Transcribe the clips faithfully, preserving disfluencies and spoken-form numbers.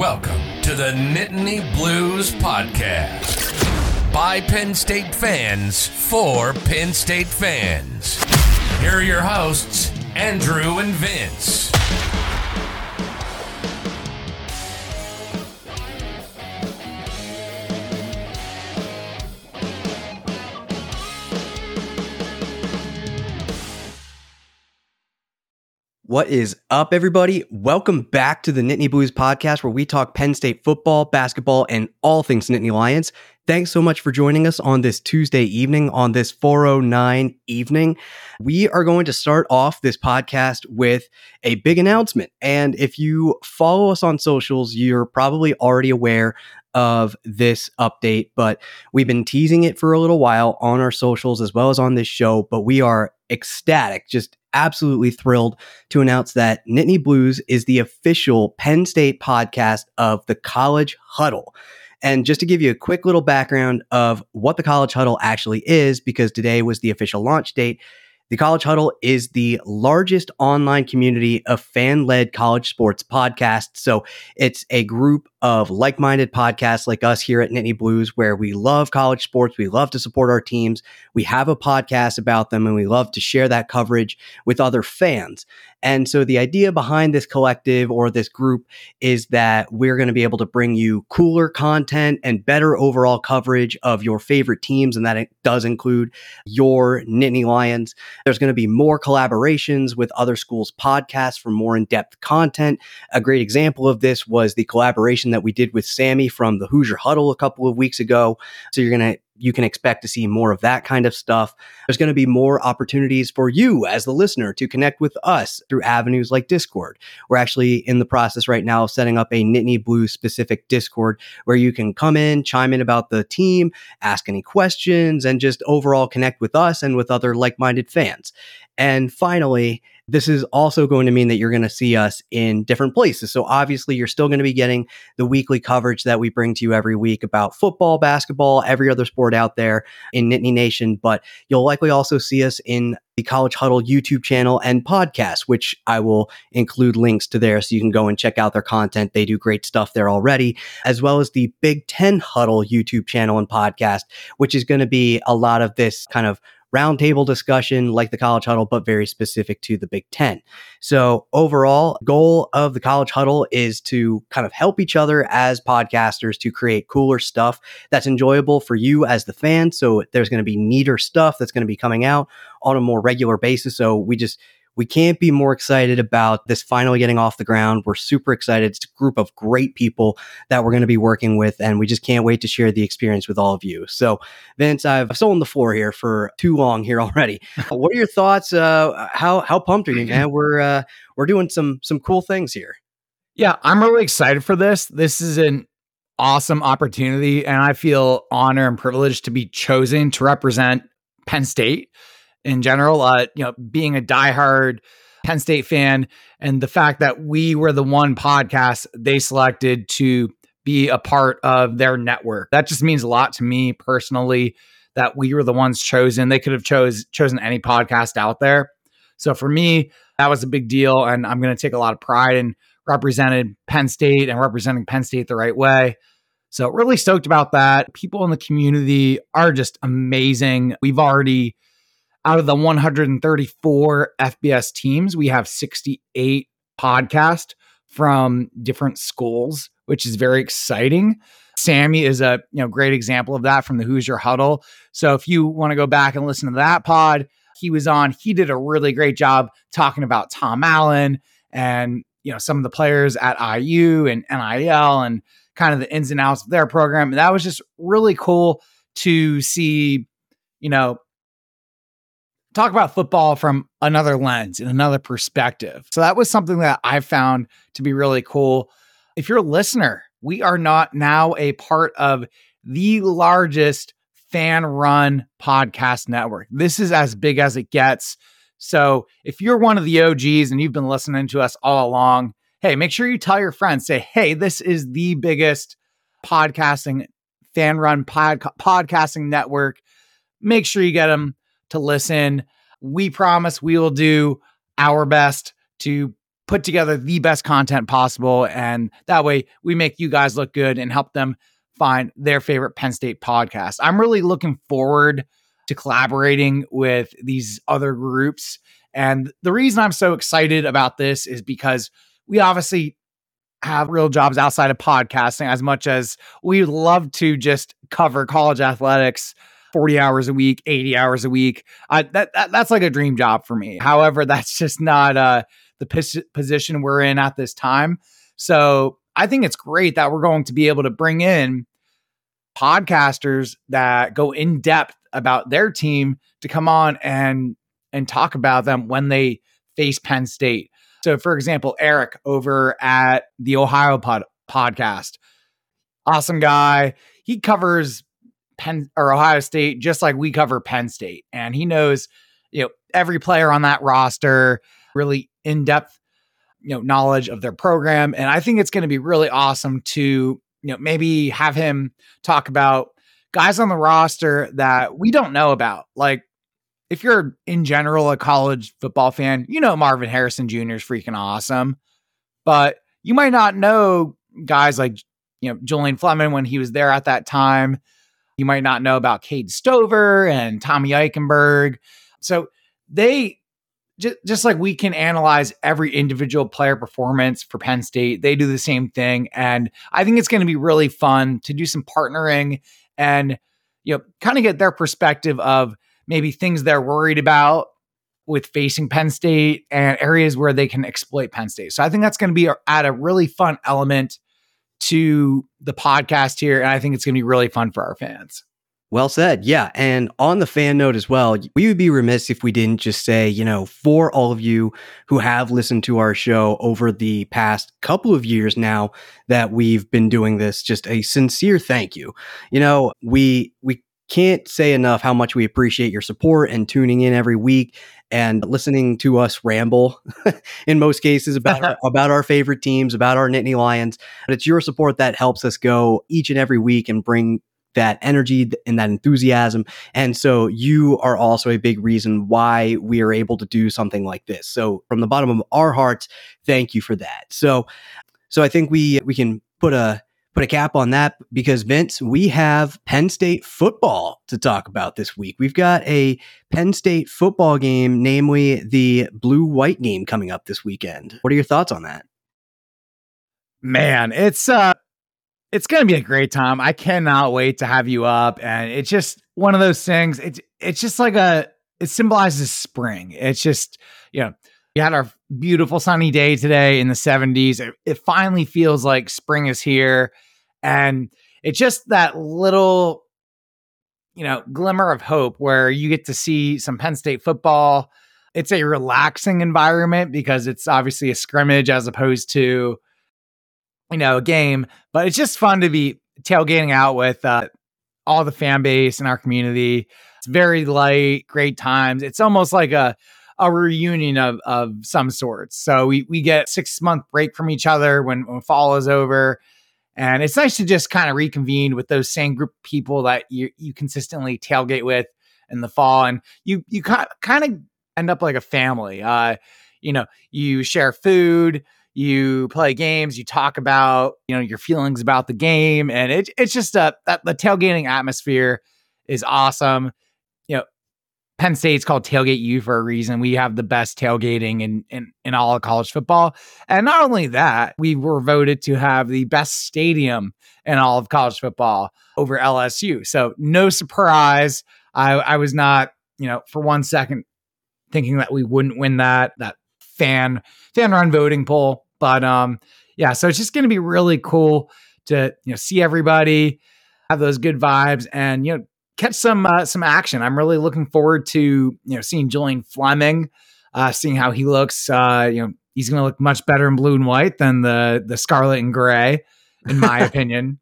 Welcome to the Nittany Blues Podcast. By Penn State fans, for Penn State fans. Here are your hosts, Andrew and Vince. What is up, everybody? Welcome back to the Nittany Blues Podcast, where we talk Penn State football, basketball, and all things Nittany Lions. Thanks so much for joining us on this Tuesday evening, on this four oh nine evening. We are going to start off this podcast with a big announcement. And if you follow us on socials, you're probably already aware of this update, but we've been teasing it for a little while on our socials as well as on this show. But we are ecstatic, just absolutely thrilled to announce that Nittany Blues is the official Penn State podcast of the College Huddle. And just to give you a quick little background of what the College Huddle actually is, because today was the official launch date, the College Huddle is the largest online community of fan-led college sports podcasts. So it's a group of like-minded podcasts like us here at Nittany Blues, where we love college sports. We love to support our teams. We have a podcast about them, and we love to share that coverage with other fans. And so the idea behind this collective or this group is that we're going to be able to bring you cooler content and better overall coverage of your favorite teams. And that it does include your Nittany Lions. There's going to be more collaborations with other schools' podcasts for more in-depth content. A great example of this was the collaboration that we did with Sammy from the Hoosier Huddle a couple of weeks ago. So you're going to You can expect to see more of that kind of stuff. There's going to be more opportunities for you as the listener to connect with us through avenues like Discord. We're actually in the process right now of setting up a Nittany Blues specific Discord where you can come in, chime in about the team, ask any questions, and just overall connect with us and with other like-minded fans. And finally, this is also going to mean that you're going to see us in different places. So obviously, you're still going to be getting the weekly coverage that we bring to you every week about football, basketball, every other sport out there in Nittany Nation. But you'll likely also see us in the College Huddle YouTube channel and podcast, which I will include links to there so you can go and check out their content. They do great stuff there already, as well as the Big Ten Huddle YouTube channel and podcast, which is going to be a lot of this kind of roundtable discussion like the College Huddle, but very specific to the Big Ten. So overall, goal of the College Huddle is to kind of help each other as podcasters to create cooler stuff that's enjoyable for you as the fan. So there's going to be neater stuff that's going to be coming out on a more regular basis. So we just We can't be more excited about this finally getting off the ground. We're super excited. It's a group of great people that we're going to be working with, and we just can't wait to share the experience with all of you. So, Vince, I've stolen the floor here for too long here already. What are your thoughts? Uh, how how pumped are you, man? We're uh, we're doing some some cool things here. Yeah, I'm really excited for this. This is an awesome opportunity, and I feel honored and privileged to be chosen to represent Penn State in general, uh, you know, being a diehard Penn State fan, and the fact that we were the one podcast they selected to be a part of their network. That just means a lot to me personally, that we were the ones chosen. They could have chose chosen any podcast out there. So for me, that was a big deal. And I'm going to take a lot of pride in representing Penn State and representing Penn State the right way. So really stoked about that. People in the community are just amazing. We've already, out of the one hundred thirty-four F B S teams, we have sixty-eight podcasts from different schools, which is very exciting. Sammy is a you know great example of that from the Hoosier Huddle. So if you want to go back and listen to that pod he was on, he did a really great job talking about Tom Allen and you know some of the players at I U and N I L and kind of the ins and outs of their program. And that was just really cool to see, you know, talk about football from another lens and another perspective. So that was something that I found to be really cool. If you're a listener, we are not now a part of the largest fan-run podcast network. This is as big as it gets. So if you're one of the O Gs and you've been listening to us all along, hey, make sure you tell your friends, say, hey, this is the biggest podcasting, fan-run pod- podcasting network. Make sure you get them to listen. We promise we will do our best to put together the best content possible. And that way we make you guys look good and help them find their favorite Penn State podcast. I'm really looking forward to collaborating with these other groups. And the reason I'm so excited about this is because we obviously have real jobs outside of podcasting, as much as we'd love to just cover college athletics forty hours a week, eighty hours a week. Uh, that, that That's like a dream job for me. However, that's just not uh, the pos- position we're in at this time. So I think it's great that we're going to be able to bring in podcasters that go in depth about their team to come on and and talk about them when they face Penn State. So, for example, Eric over at the Ohio Pod podcast, awesome guy. He covers Penn or Ohio State just like we cover Penn State, and he knows, you know, every player on that roster, really in depth, you know, knowledge of their program. And I think it's going to be really awesome to, you know, maybe have him talk about guys on the roster that we don't know about. Like, if you're in general a college football fan, you know Marvin Harrison Junior is freaking awesome, but you might not know guys like, you know, Julian Fleming when he was there at that time. You might not know about Cade Stover and Tommy Eichenberg. So they, just, just like we can analyze every individual player performance for Penn State, they do the same thing. And I think it's going to be really fun to do some partnering and, you know, kind of get their perspective of maybe things they're worried about with facing Penn State and areas where they can exploit Penn State. So I think that's going to be a, add a really fun element to the podcast here. And I think it's going to be really fun for our fans. Well said. Yeah. And on the fan note as well, we would be remiss if we didn't just say, you know, for all of you who have listened to our show over the past couple of years now that we've been doing this, just a sincere thank you. You know, we, we, can't say enough how much we appreciate your support and tuning in every week and listening to us ramble in most cases about, about our favorite teams, about our Nittany Lions. But it's your support that helps us go each and every week and bring that energy and that enthusiasm. And so you are also a big reason why we are able to do something like this. So from the bottom of our hearts, thank you for that. So, so I think we, we can put a, Put a cap on that because, Vince, we have Penn State football to talk about this week. We've got a Penn State football game, namely the blue-white game coming up this weekend. What are your thoughts on that? Man, it's uh, it's going to be a great time. I cannot wait to have you up. And it's just one of those things. It's, it's just like a, it symbolizes spring. It's just, you know, we had our beautiful sunny day today in the seventies. It, it finally feels like spring is here. And it's just that little, you know, glimmer of hope where you get to see some Penn State football. It's a relaxing environment because it's obviously a scrimmage as opposed to, you know, a game. But it's just fun to be tailgating out with uh, all the fan base in our community. It's very light, great times. It's almost like a a reunion of, of some sorts. So we, we get six month break from each other when, when fall is over. And it's nice to just kind of reconvene with those same group of people that you, you consistently tailgate with in the fall. And you, you kind of end up like a family. Uh, you know, you share food, you play games, you talk about, you know, your feelings about the game. And it, it's just a, that the tailgating atmosphere is awesome. You know, Penn State's called Tailgate U for a reason. We have the best tailgating in, in, in all of college football. And not only that, we were voted to have the best stadium in all of college football over L S U. So no surprise. I, I was not, you know, for one second thinking that we wouldn't win that, that fan, fan run voting poll. But um, yeah, so it's just going to be really cool to, you know, see everybody, have those good vibes and, you know, catch some uh, some action. I'm really looking forward to, you know, seeing Julian Fleming, uh, seeing how he looks. Uh, you know, he's going to look much better in blue and white than the the scarlet and gray, in my opinion.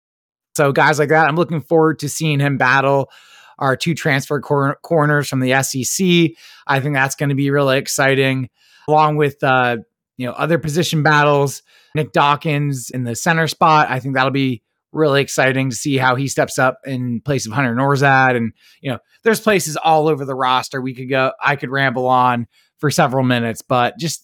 So guys like that, I'm looking forward to seeing him battle our two transfer cor- corners from the S E C. I think that's going to be really exciting, along with uh, you know, other position battles. Nick Dawkins in the center spot. I think that'll be really exciting to see how he steps up in place of Hunter Norzad. And, you know, there's places all over the roster we could go, I could ramble on for several minutes, but just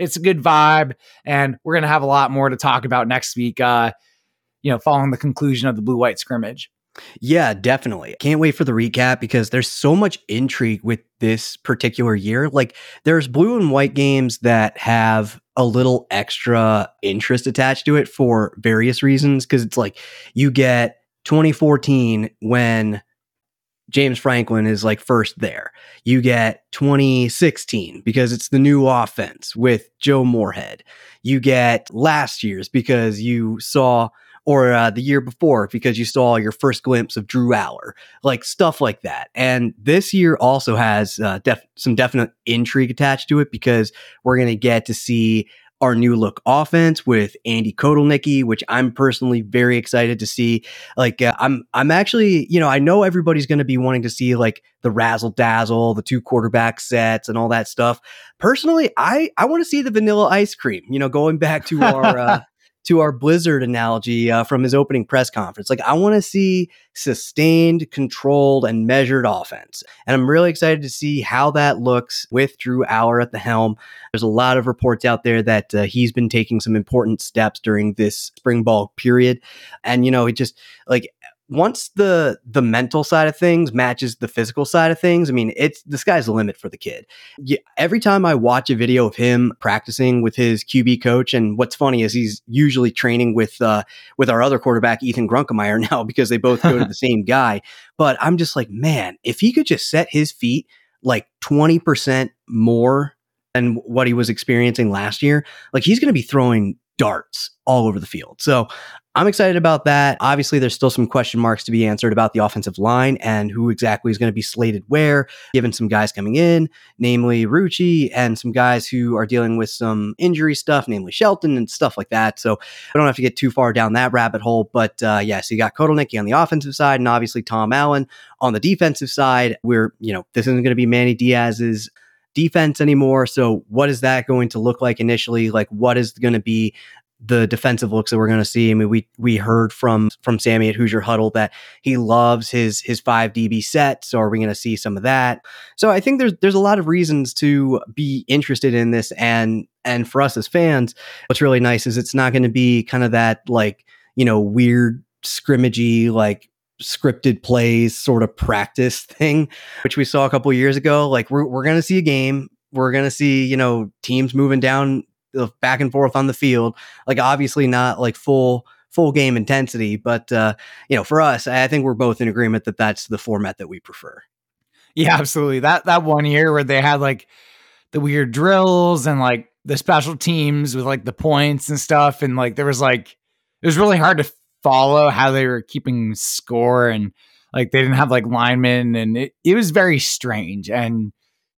it's a good vibe, and we're going to have a lot more to talk about next week, uh, you know, following the conclusion of the blue-white scrimmage. Yeah, definitely. Can't wait for the recap because there's so much intrigue with this particular year. Like, there's blue and white games that have a little extra interest attached to it for various reasons. Because it's like you get twenty fourteen when James Franklin is like first there. You get twenty sixteen because it's the new offense with Joe Moorhead. You get last year's because you saw, or uh, the year before because you saw your first glimpse of Drew Aller, like stuff like that. And this year also has uh, def- some definite intrigue attached to it because we're going to get to see our new look offense with Andy Kotelnicki, which I'm personally very excited to see. Like, uh, I'm, I'm actually, you know, I know everybody's going to be wanting to see like the razzle dazzle, the two quarterback sets and all that stuff. Personally, I, I want to see the vanilla ice cream, you know, going back to our, uh, to our Blizzard analogy uh, from his opening press conference. Like, I want to see sustained, controlled, and measured offense. And I'm really excited to see how that looks with Drew Aller at the helm. There's a lot of reports out there that uh, he's been taking some important steps during this spring ball period. And, you know, it just like, once the the mental side of things matches the physical side of things, I mean, it's the sky's the limit for the kid. Yeah, every time I watch a video of him practicing with his Q B coach, and what's funny is he's usually training with uh, with our other quarterback, Ethan Grunkemeyer, now because they both go to the same guy. But I'm just like, man, if he could just set his feet like twenty percent more than what he was experiencing last year, like he's going to be throwing darts all over the field. So I'm excited about that. Obviously, there's still some question marks to be answered about the offensive line and who exactly is going to be slated where, given some guys coming in, namely Rucci, and some guys who are dealing with some injury stuff, namely Shelton and stuff like that. So we don't have to get too far down that rabbit hole. But uh, yeah, so you got Kotelnicki on the offensive side and obviously Tom Allen on the defensive side. We're, you know, this isn't going to be Manny Diaz's defense anymore. So what is that going to look like initially? Like, what is going to be the defensive looks that we're going to see? I mean, we we heard from from Sammy at Hoosier Huddle that he loves his his five D B set. So are we going to see some of that? So I think there's there's a lot of reasons to be interested in this, and and for us as fans, what's really nice is it's not going to be kind of that like, you know, weird scrimmagey like scripted plays sort of practice thing, which we saw a couple of years ago. Like we're we're going to see a game. We're going to see, you know, teams moving down back and forth on the field. Like obviously not like full full game intensity, but uh, you know, for us, I think we're both in agreement that that's the format that we prefer. Yeah, absolutely. That that one year where they had like the weird drills and like the special teams with like the points and stuff, and like there was like it was really hard to follow how they were keeping score, and like they didn't have like linemen, and it, it was very strange. And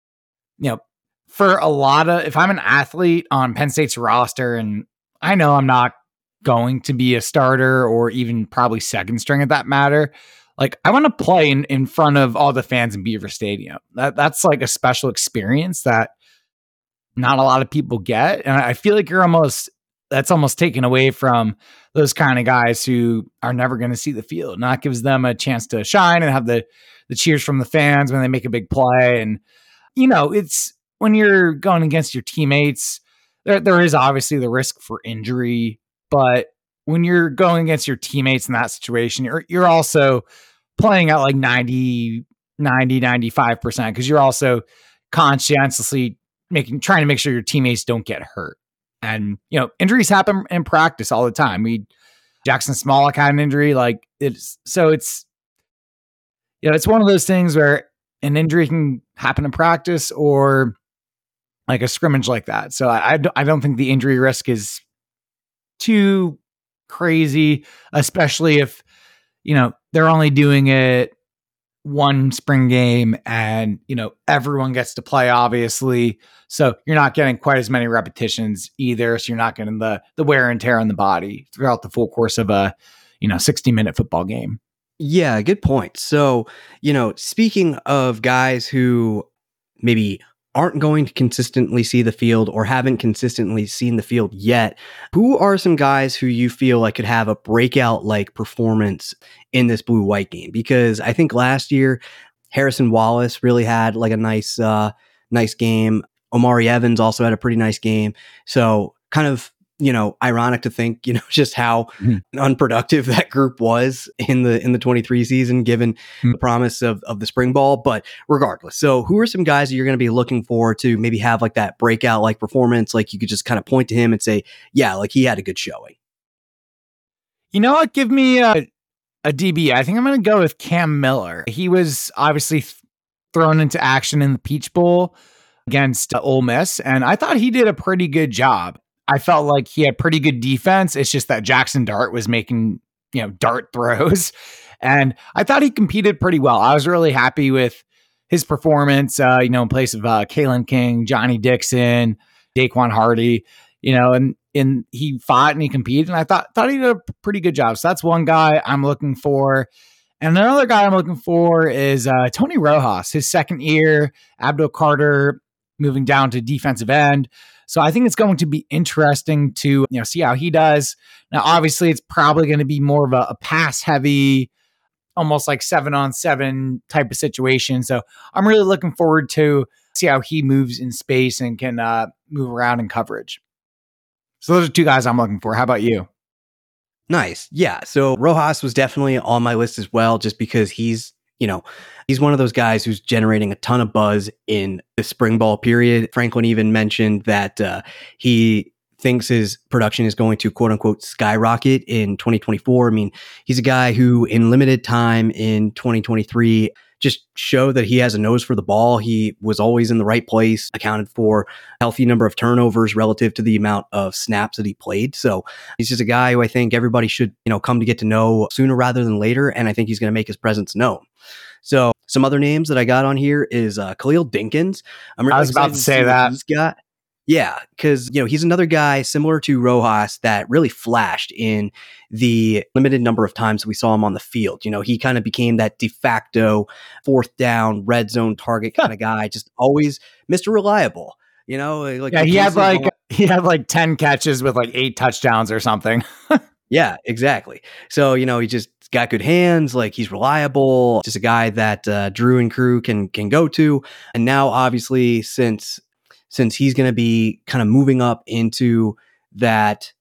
you know, for a lot of, if I'm an athlete on Penn State's roster and I know I'm not going to be a starter or even probably second string at that matter, like I want to play in, in front of all the fans in Beaver Stadium. That that's like a special experience that not a lot of people get. And I feel like you're almost, that's almost taken away from those kind of guys who are never going to see the field. And that gives them a chance to shine and have the, the cheers from the fans when they make a big play. And, you know, it's, when you're going against your teammates, there there is obviously the risk for injury, but when you're going against your teammates in that situation, you're you're also playing at like ninety, ninety, ninety-five percent because you're also conscientiously making trying to make sure your teammates don't get hurt. And you know, injuries happen in practice all the time. We Jackson Smollett had an injury, like it's so it's you know, it's one of those things where an injury can happen in practice or like a scrimmage like that. So I, I don't think the injury risk is too crazy, especially if, you know, they're only doing it one spring game and, you know, everyone gets to play, obviously. So you're not getting quite as many repetitions either. So you're not getting the, the wear and tear on the body throughout the full course of a, you know, sixty minute football game. Yeah, good point. So, you know, speaking of guys who maybe aren't going to consistently see the field or haven't consistently seen the field yet, who are some guys who you feel like could have a breakout like performance in this blue-white game? Because I think last year Harrison Wallace really had like a nice, uh, nice game. Omari Evans also had a pretty nice game. So kind of, you know, ironic to think, you know, just how mm-hmm. unproductive that group was in the in the twenty-three season, given mm-hmm. the promise of, of the spring ball. But regardless, so who are some guys that you're going to be looking for to maybe have like that breakout like performance? Like you could just kind of point to him and say, yeah, like he had a good showing. You know what? Give me a, a D B. I think I'm going to go with Cam Miller. He was obviously th- thrown into action in the Peach Bowl against uh, Ole Miss, and I thought he did a pretty good job. I felt like he had pretty good defense. It's just that Jackson Dart was making, you know, dart throws. And I thought he competed pretty well. I was really happy with his performance, uh, you know, in place of uh, Kalen King, Johnny Dixon, Daquan Hardy, you know, and, and he fought and he competed. And I thought, thought he did a pretty good job. So that's one guy I'm looking for. And another guy I'm looking for is uh, Tony Rojas, his second year, Abdul Carter moving down to defensive end. So I think it's going to be interesting to, you know, see how he does. Now, obviously, it's probably going to be more of a, a pass heavy, almost like seven on seven type of situation. So I'm really looking forward to see how he moves in space and can uh, move around in coverage. So those are two guys I'm looking for. How about you? Nice. Yeah. So Rojas was definitely on my list as well, just because he's, you know, he's one of those guys who's generating a ton of buzz in the spring ball period. Franklin even mentioned that uh, he thinks his production is going to quote unquote skyrocket in twenty twenty-four. I mean, he's a guy who in limited time in twenty twenty-three just showed that he has a nose for the ball. He was always in the right place, accounted for a healthy number of turnovers relative to the amount of snaps that he played. So he's just a guy who I think everybody should, you know, come to get to know sooner rather than later. And I think he's going to make his presence known. So some other names that I got on here is uh, Khalil Dinkins. I'm really I was about to say to that. He's got. Yeah, because, you know, he's another guy similar to Rojas that really flashed in the limited number of times we saw him on the field. You know, he kind of became that de facto fourth down, red zone target kind of guy, just always Mister Reliable. You know, like yeah, he had like he had like ten catches with like eight touchdowns or something. Yeah, exactly. So, you know, he just got good hands, like he's reliable, just a guy that uh, Drew and crew can can go to. And now, obviously, since since he's going to be kind of moving up into that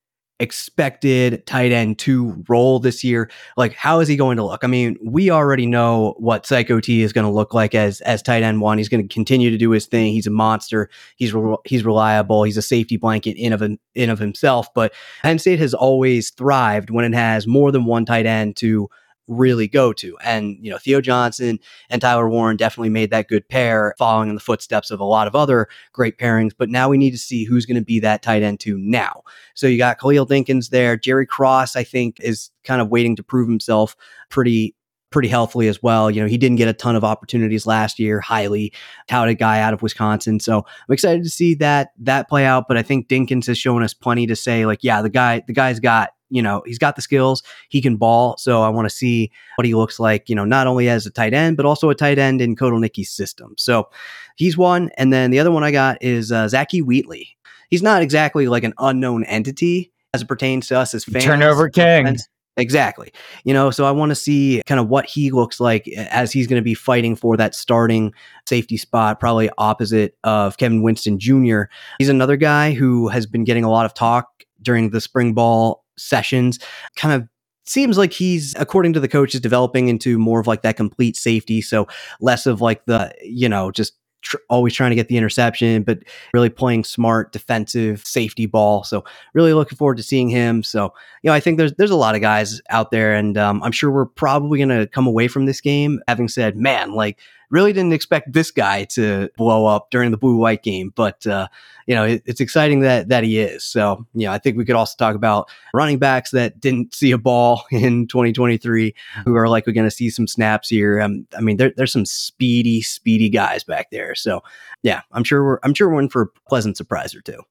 expected tight end two role this year, like how is he going to look? I mean, we already know what Psycho T is going to look like as as tight end one. He's going to continue to do his thing. He's a monster. He's re- he's reliable. He's a safety blanket in of in of himself. But Penn State has always thrived when it has more than one tight end to really go to. And, you know, Theo Johnson and Tyler Warren definitely made that good pair, following in the footsteps of a lot of other great pairings. But now we need to see who's going to be that tight end two now. So you got Khalil Dinkins there. Jerry Cross, I think, is kind of waiting to prove himself pretty pretty healthily as well. You know, he didn't get a ton of opportunities last year, highly touted guy out of Wisconsin. So I'm excited to see that that play out. But I think Dinkins has shown us plenty to say, like, yeah, the guy, the guy's got, you know, he's got the skills, he can ball. So I want to see what he looks like, you know, not only as a tight end, but also a tight end in Kotelnicki's system. So he's one. And then the other one I got is uh, Zachy Wheatley. He's not exactly like an unknown entity as it pertains to us as fans. Turnover king. And exactly. You know, so I want to see kind of what he looks like as he's going to be fighting for that starting safety spot, probably opposite of Kevin Winston Junior He's another guy who has been getting a lot of talk during the spring ball sessions. Kind of seems like he's, according to the coaches, developing into more of like that complete safety. So less of like the, you know, just tr- always trying to get the interception, but really playing smart defensive safety ball. So really looking forward to seeing him. So, you know, I think there's, there's a lot of guys out there, and um, I'm sure we're probably going to come away from this game having said, man, like, really didn't expect this guy to blow up during the blue-white game, but uh, you know, it, it's exciting that that he is. So, you know, I think we could also talk about running backs that didn't see a ball in twenty twenty-three, who are likely going to see some snaps here. Um, I mean, there, there's some speedy, speedy guys back there. So, yeah, I'm sure we're I'm sure we're in for a pleasant surprise or two.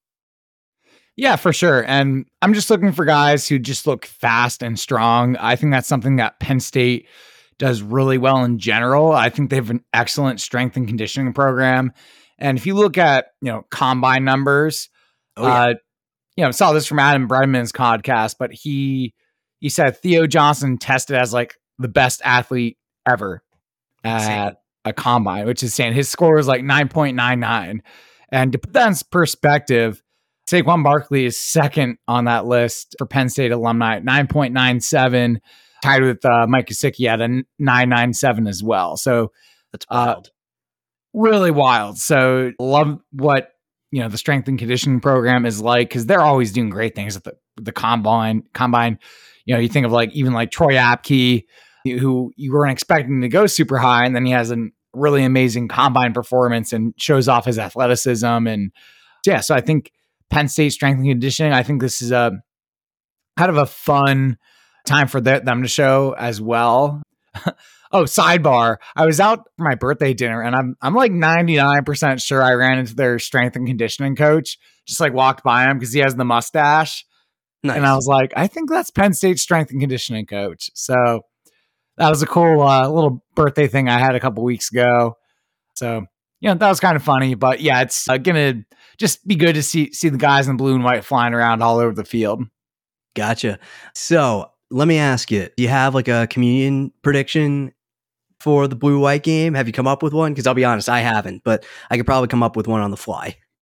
Yeah, for sure. And I'm just looking for guys who just look fast and strong. I think that's something that Penn State does really well in general. I think they have an excellent strength and conditioning program. And if you look at, you know, combine numbers, oh, yeah. uh, you know, saw this from Adam Brenneman's podcast, but he, he said Theo Johnson tested as like the best athlete ever at a combine, which is saying his score was like nine point nine nine. And to put that in perspective, Saquon Barkley is second on that list for Penn State alumni at nine point nine seven, tied with uh, Mike Gesicki at a nine ninety-seven as well. So that's wild. Uh, really wild. So love what, you know, the strength and conditioning program is like, because they're always doing great things at the, the combine. Combine, you know, you think of like even like Troy Apke, who you weren't expecting to go super high, and then he has a really amazing combine performance and shows off his athleticism. And yeah, so I think Penn State strength and conditioning, I think this is a kind of a fun time for the, them to show as well. Oh, sidebar. I was out for my birthday dinner and I'm I'm like ninety-nine percent sure I ran into their strength and conditioning coach, just like walked by him because he has the mustache. Nice. And I was like, I think that's Penn State's strength and conditioning coach. So that was a cool uh, little birthday thing I had a couple weeks ago. So, yeah, that was kind of funny. But yeah, it's uh, going to just be good to see see the guys in blue and white flying around all over the field. Gotcha. So let me ask you, do you have like a communion prediction for the blue-white game? Have you come up with one? Because I'll be honest, I haven't, but I could probably come up with one on the fly.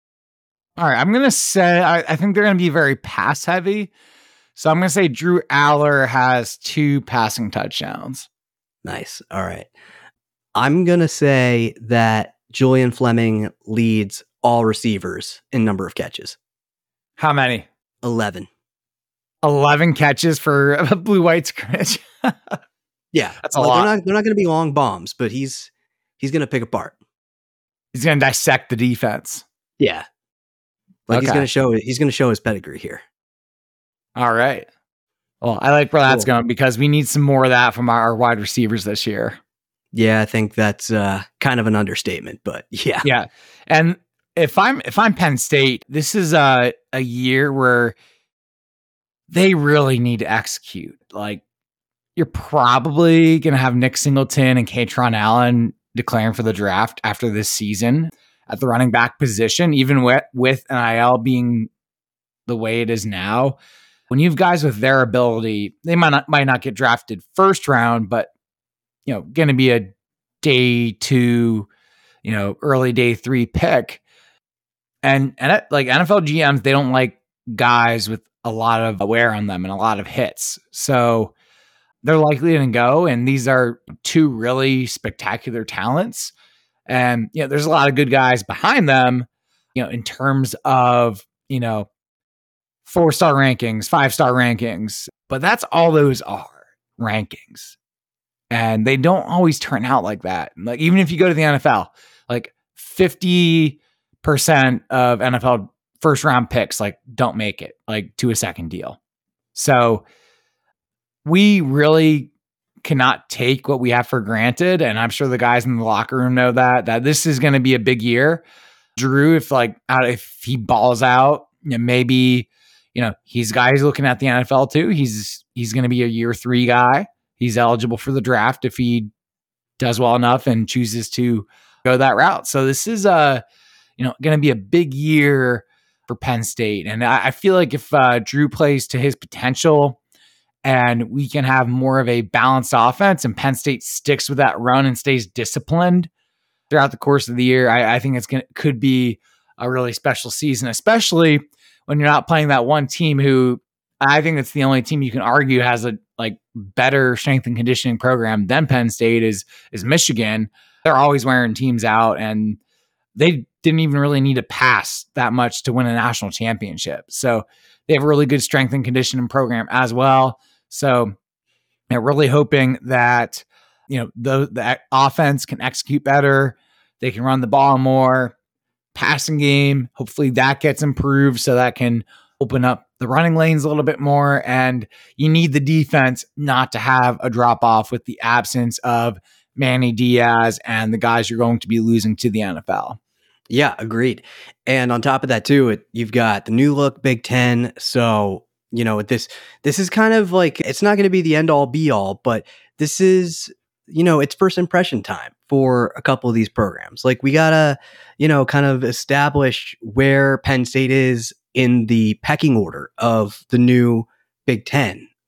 All right, I'm going to say, I, I think they're going to be very pass-heavy. So I'm going to say Drew Aller has two passing touchdowns. Nice. All right. I'm going to say that Julian Fleming leads all receivers in number of catches. How many? eleven. eleven catches for a blue-white scrimmage. Yeah, that's a well, lot. They're not, they're not going to be long bombs, but he's he's going to pick apart. He's going to dissect the defense. Yeah, like okay. he's going to show he's going to show his pedigree here. All right. Well, I like where that's cool. going because we need some more of that from our wide receivers this year. Yeah, I think that's uh, kind of an understatement, but yeah, yeah. And if I'm if I'm Penn State, this is a a year where they really need to execute. Like, you're probably going to have Nick Singleton and Katron Allen declaring for the draft after this season at the running back position, even with, with N I L being the way it is now. When you have guys with their ability, they might not, might not get drafted first round, but, you know, going to be a day two, you know, early day three pick. And, and it, like N F L G Ms, they don't like guys with a lot of wear on them and a lot of hits. So they're likely to go. And these are two really spectacular talents. And, you know, there's a lot of good guys behind them, you know, in terms of, you know, four-star rankings, five-star rankings. But that's all those are, rankings. And they don't always turn out like that. Like, even if you go to the N F L, like fifty percent of N F L first round picks like don't make it like to a second deal. So we really cannot take what we have for granted. And I'm sure the guys in the locker room know that, that this is going to be a big year. Drew, if like, if he balls out, you know, maybe, you know, he's a guy who's looking at the N F L too. He's, he's going to be a year three guy. He's eligible for the draft if he does well enough and chooses to go that route. So this is a, you know, going to be a big year for Penn State. And I, I feel like if uh, Drew plays to his potential and we can have more of a balanced offense and Penn State sticks with that run and stays disciplined throughout the course of the year, I, I think it's going to could be a really special season, especially when you're not playing that one team who I think it's the only team you can argue has a like better strength and conditioning program than Penn State is, is Michigan. They're always wearing teams out and they didn't even really need to pass that much to win a national championship. So they have a really good strength and conditioning program as well. So they're really hoping that, you know, the, the offense can execute better. They can run the ball more, passing game. Hopefully that gets improved so that can open up the running lanes a little bit more. And you need the defense not to have a drop off with the absence of Manny Diaz and the guys you're going to be losing to the N F L. Yeah, agreed. And on top of that too, it, you've got the new look Big Ten. So, you know, this, this is kind of like, it's not going to be the end all be all, but this is, you know, it's first impression time for a couple of these programs. Like we gotta, you know, kind of establish where Penn State is in the pecking order of the new Big Ten.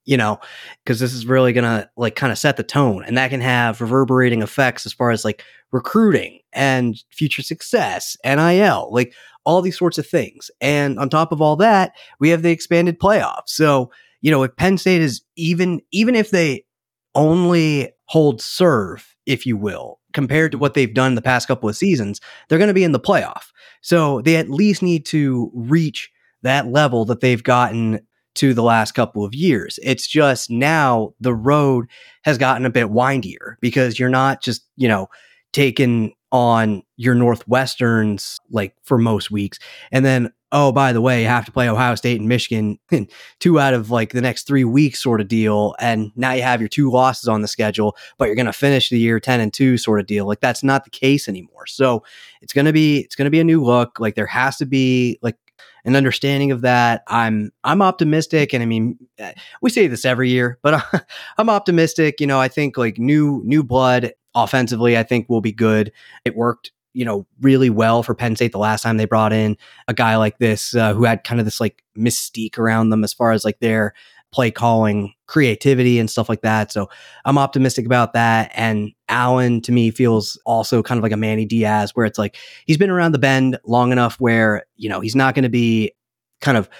you know, because this is really going to like kind of set the tone, and that can have reverberating effects as far as like recruiting and future success, N I L, like all these sorts of things. And on top of all that, we have the expanded playoffs. So, you know, if Penn State is even, even if they only hold serve, if you will, compared to what they've done the past couple of seasons, they're going to be in the playoff. So they at least need to reach that level that they've gotten to the last couple of years. It's just now the road has gotten a bit windier because you're not just, you know, taking on your Northwesterns like for most weeks. And then, oh, by the way, you have to play Ohio State and Michigan in two out of like the next three weeks sort of deal. And now you have your two losses on the schedule, but you're going to finish the year ten and two sort of deal. Like that's not the case anymore. So it's going to be, it's going to be a new look. Like there has to be like an understanding of that. I'm, I'm optimistic. And I mean, we say this every year, but I'm optimistic. You know, I think like new, new blood offensively, I think will be good. It worked, you know, really well for Penn State the last time they brought in a guy like this uh, who had kind of this like mystique around them as far as like their play calling creativity and stuff like that. So I'm optimistic about that. And Allen to me feels also kind of like a Manny Diaz, where it's like he's been around the bend long enough where, you know, he's not going to be kind of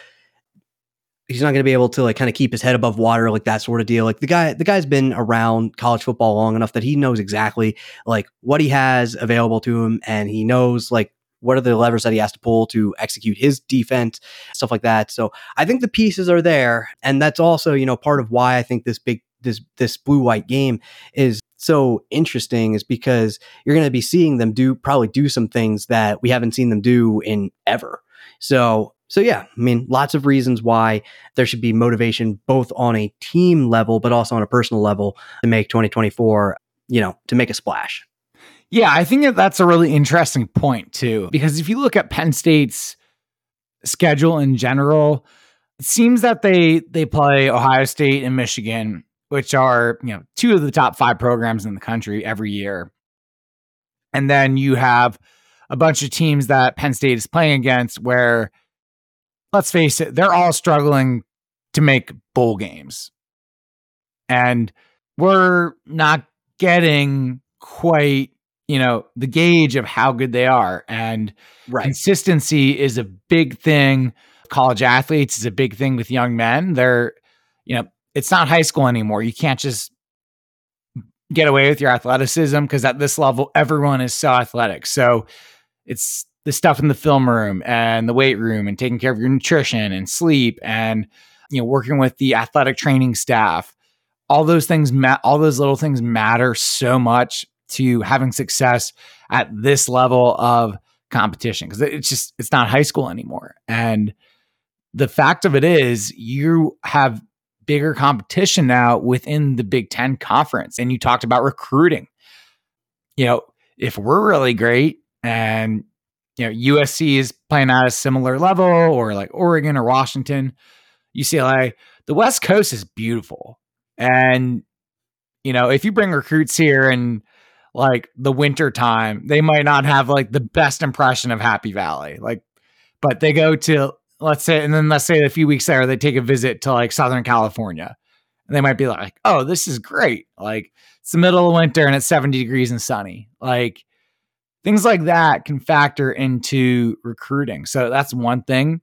he's not going to be able to like kind of keep his head above water, like that sort of deal. Like the guy, the guy's been around college football long enough that he knows exactly like what he has available to him. And he knows like what are the levers that he has to pull to execute his defense, stuff like that. So I think the pieces are there. And that's also, you know, part of why I think this big, this, this blue white game is so interesting is because you're going to be seeing them do probably do some things that we haven't seen them do in ever. So So yeah, I mean, lots of reasons why there should be motivation both on a team level, but also on a personal level to make twenty twenty-four, you know, to make a splash. Yeah, I think that that's a really interesting point too, because if you look at Penn State's schedule in general, it seems that they they play Ohio State and Michigan, which are, you know, two of the top five programs in the country every year. And then you have a bunch of teams that Penn State is playing against where, let's face it, they're all struggling to make bowl games. And we're not getting quite, you know, the gauge of how good they are. And right. Consistency is a big thing. College athletes is a big thing with young men. They're, you know, it's not high school anymore. You can't just get away with your athleticism because at this level, everyone is so athletic. So it's the stuff in the film room and the weight room and taking care of your nutrition and sleep and, you know, working with the athletic training staff. All those things, ma- all those little things matter so much to having success at this level of competition because it's just, it's not high school anymore. And the fact of it is you have bigger competition now within the Big Ten conference. And you talked about recruiting. You know, if we're really great and you know, U S C is playing at a similar level, or like Oregon or Washington, U C L A, the West Coast is beautiful. And, you know, if you bring recruits here in like the winter time, they might not have like the best impression of Happy Valley. Like, but they go to, let's say, and then let's say a few weeks there, they take a visit to like Southern California. And they might be like, oh, this is great. Like, it's the middle of winter and it's seventy degrees and sunny. Like, things like that can factor into recruiting. So that's one thing.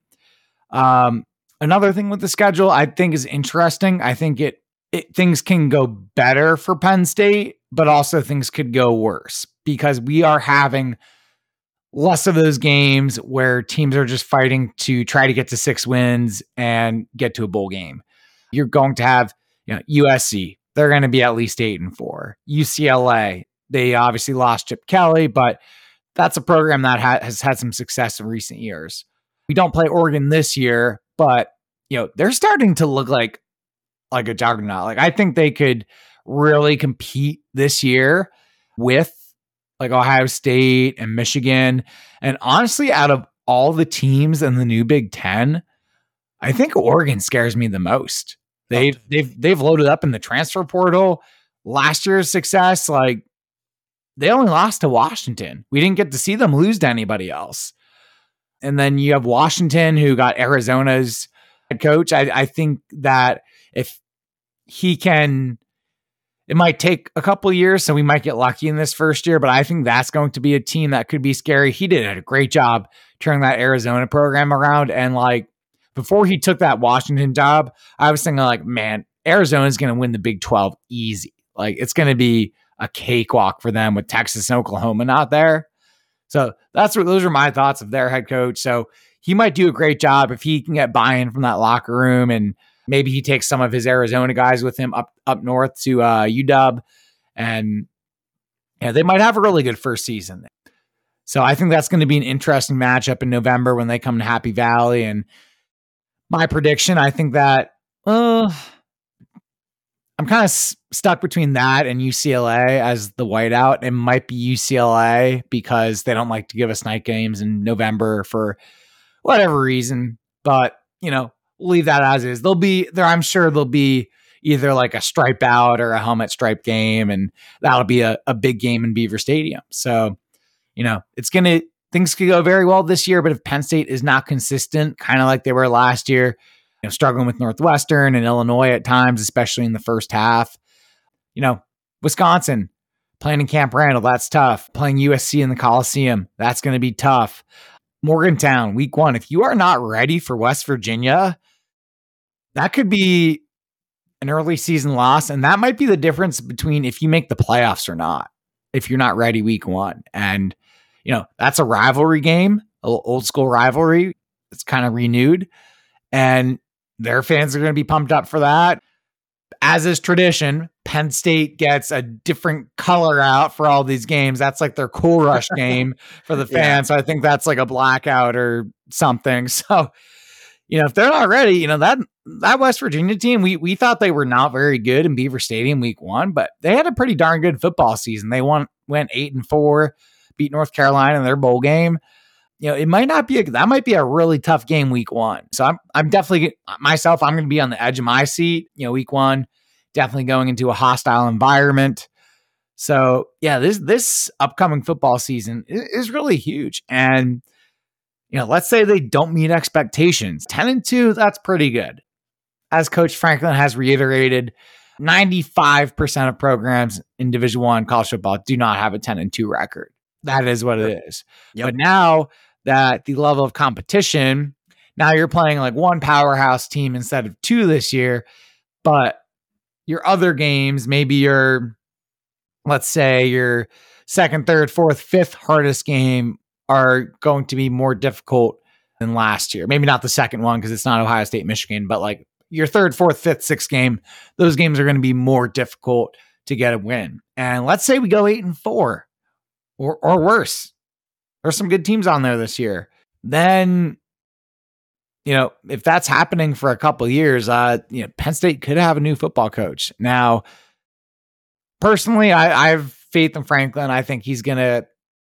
Um, another thing with the schedule I think is interesting. I think it, it things can go better for Penn State, but also things could go worse because we are having less of those games where teams are just fighting to try to get to six wins and get to a bowl game. You're going to have, you know, U S C. They're going to be at least eight and four. U C L A. They obviously lost Chip Kelly, but that's a program that ha- has had some success in recent years. We don't play Oregon this year, but you know they're starting to look like like a juggernaut. Like I think they could really compete this year with like Ohio State and Michigan. And honestly, out of all the teams in the new Big Ten, I think Oregon scares me the most. They've they've they've loaded up in the transfer portal. Last year's success, like. They only lost to Washington. We didn't get to see them lose to anybody else. And then you have Washington, who got Arizona's head coach. I, I think that if he can, it might take a couple years, so we might get lucky in this first year, but I think that's going to be a team that could be scary. He did a great job turning that Arizona program around. And like, before he took that Washington job, I was thinking like, man, Arizona's going to win the Big twelve easy. Like, it's going to be a cakewalk for them with Texas and Oklahoma not there. So that's what, those are my thoughts of their head coach. So he might do a great job if he can get buy-in from that locker room, and maybe he takes some of his Arizona guys with him up, up north to uh, U W, and yeah, they might have a really good first season. So I think that's going to be an interesting matchup in November when they come to Happy Valley. And my prediction, I think that, uh, I'm kind of s- stuck between that and U C L A as the whiteout. It might be U C L A because they don't like to give us night games in November for whatever reason. But, you know, we'll leave that as is. There'll be there. I'm sure there'll be either like a stripe out or a helmet stripe game, and that'll be a, a big game in Beaver Stadium. So, you know, it's going to, things could go very well this year, but if Penn State is not consistent, kind of like they were last year, you know, struggling with Northwestern and Illinois at times, especially in the first half, you know, Wisconsin playing in Camp Randall, that's tough. Playing U S C in the Coliseum, that's going to be tough. Morgantown, week one. If you are not ready for West Virginia, that could be an early season loss. And that might be the difference between if you make the playoffs or not, if you're not ready week one. And, you know, that's a rivalry game, a old school rivalry. It's kind of renewed, and their fans are going to be pumped up for that. As is tradition, Penn State gets a different color out for all these games. That's like their Cool Rush game for the fans. Yeah. So I think that's like a blackout or something. So, you know, if they're not ready, you know, that that West Virginia team, we we thought they were not very good in Beaver Stadium week one, but they had a pretty darn good football season. They won went eight and four, beat North Carolina in their bowl game. You know, it might not be a, that might be a really tough game week one. So I'm I'm definitely myself, I'm going to be on the edge of my seat, you know, week one, definitely going into a hostile environment. So yeah, this, this upcoming football season is, is really huge. And, you know, let's say they don't meet expectations. ten and two, that's pretty good. As Coach Franklin has reiterated, ninety-five percent of programs in Division One college football do not have a ten and two record. That is what it is. Yep. But now that the level of competition, now you're playing like one powerhouse team instead of two this year, but your other games, maybe your, let's say your second, third, fourth, fifth hardest game are going to be more difficult than last year. Maybe not the second one because it's not Ohio State, Michigan, but like your third, fourth, fifth, sixth game, those games are going to be more difficult to get a win. And let's say we go eight and four. Or or worse. There's some good teams on there this year. Then, you know, if that's happening for a couple of years, uh, you know, Penn State could have a new football coach. Now, personally, I, I have faith in Franklin. I think he's gonna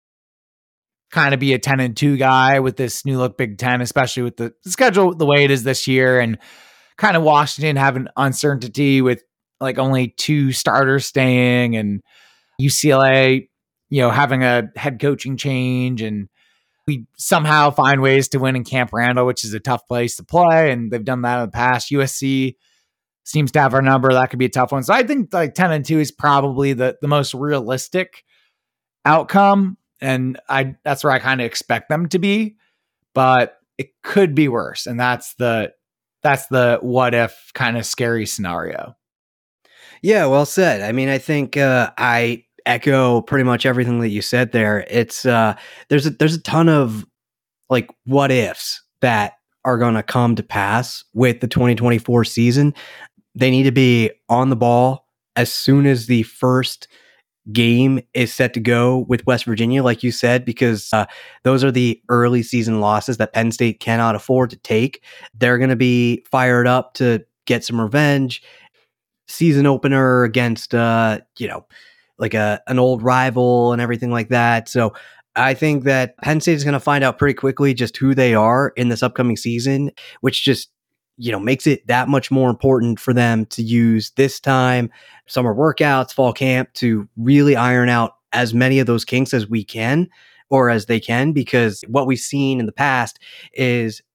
kind of be a ten and two guy with this new look Big Ten, especially with the schedule the way it is this year, and kind of Washington having uncertainty with like only two starters staying, and U C L A, you know, having a head coaching change, and we somehow find ways to win in Camp Randall, which is a tough place to play. And they've done that in the past. U S C seems to have our number. That could be a tough one. So I think like ten and two is probably the, the most realistic outcome. And I, that's where I kind of expect them to be, but it could be worse. And that's the, that's the what if kind of scary scenario. Yeah, well said. I mean, I think uh, I, echo pretty much everything that you said there. It's uh there's a there's a ton of like what ifs that are going to come to pass with the twenty twenty-four season. They need to be on the ball as soon as the first game is set to go with West Virginia, like you said, because uh, those are the early season losses that Penn State cannot afford to take. They're going to be fired up to get some revenge. Season opener against uh you know like a an old rival and everything like that. So I think that Penn State is going to find out pretty quickly just who they are in this upcoming season, which just, you know, makes it that much more important for them to use this time, summer workouts, fall camp, to really iron out as many of those kinks as we can, or as they can, because what we've seen in the past is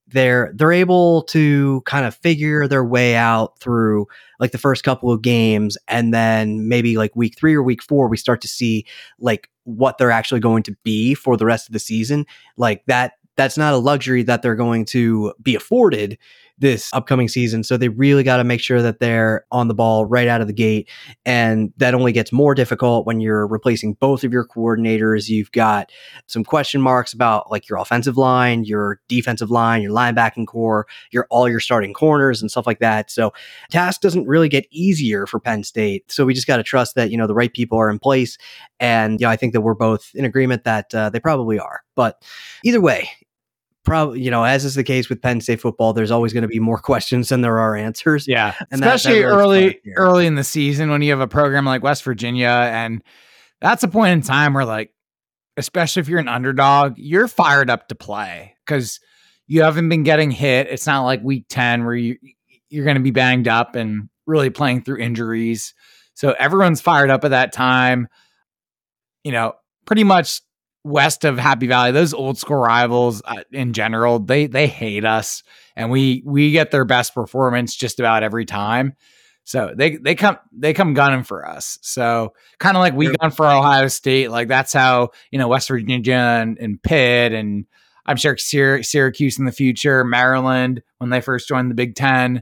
they're they're able to kind of figure their way out through like the first couple of games, and then maybe like week three or week four we start to see like what they're actually going to be for the rest of the season. Like that that's not a luxury that they're going to be afforded this upcoming season. So they really got to make sure that they're on the ball right out of the gate. And that only gets more difficult when you're replacing both of your coordinators. You've got some question marks about like your offensive line, your defensive line, your linebacking core, your all your starting corners and stuff like that. So task doesn't really get easier for Penn State. So we just got to trust that, you know, the right people are in place. And, you know, I think that we're both in agreement that uh, they probably are. But either way, probably, you know, as is the case with Penn State football, there's always going to be more questions than there are answers. Yeah. And especially that, that really early, early in the season when you have a program like West Virginia. And that's a point in time where, like, especially if you're an underdog, you're fired up to play because you haven't been getting hit. It's not like week ten where you, you're going to be banged up and really playing through injuries. So everyone's fired up at that time. You know, pretty much west of Happy Valley, those old school rivals uh, in general, they they hate us, and we we get their best performance just about every time. So they they come they come gunning for us. So kind of like we gun for Ohio State. Like that's how, you know, West Virginia and, and Pitt, and I'm sure Syr- Syracuse in the future, Maryland when they first joined the Big Ten.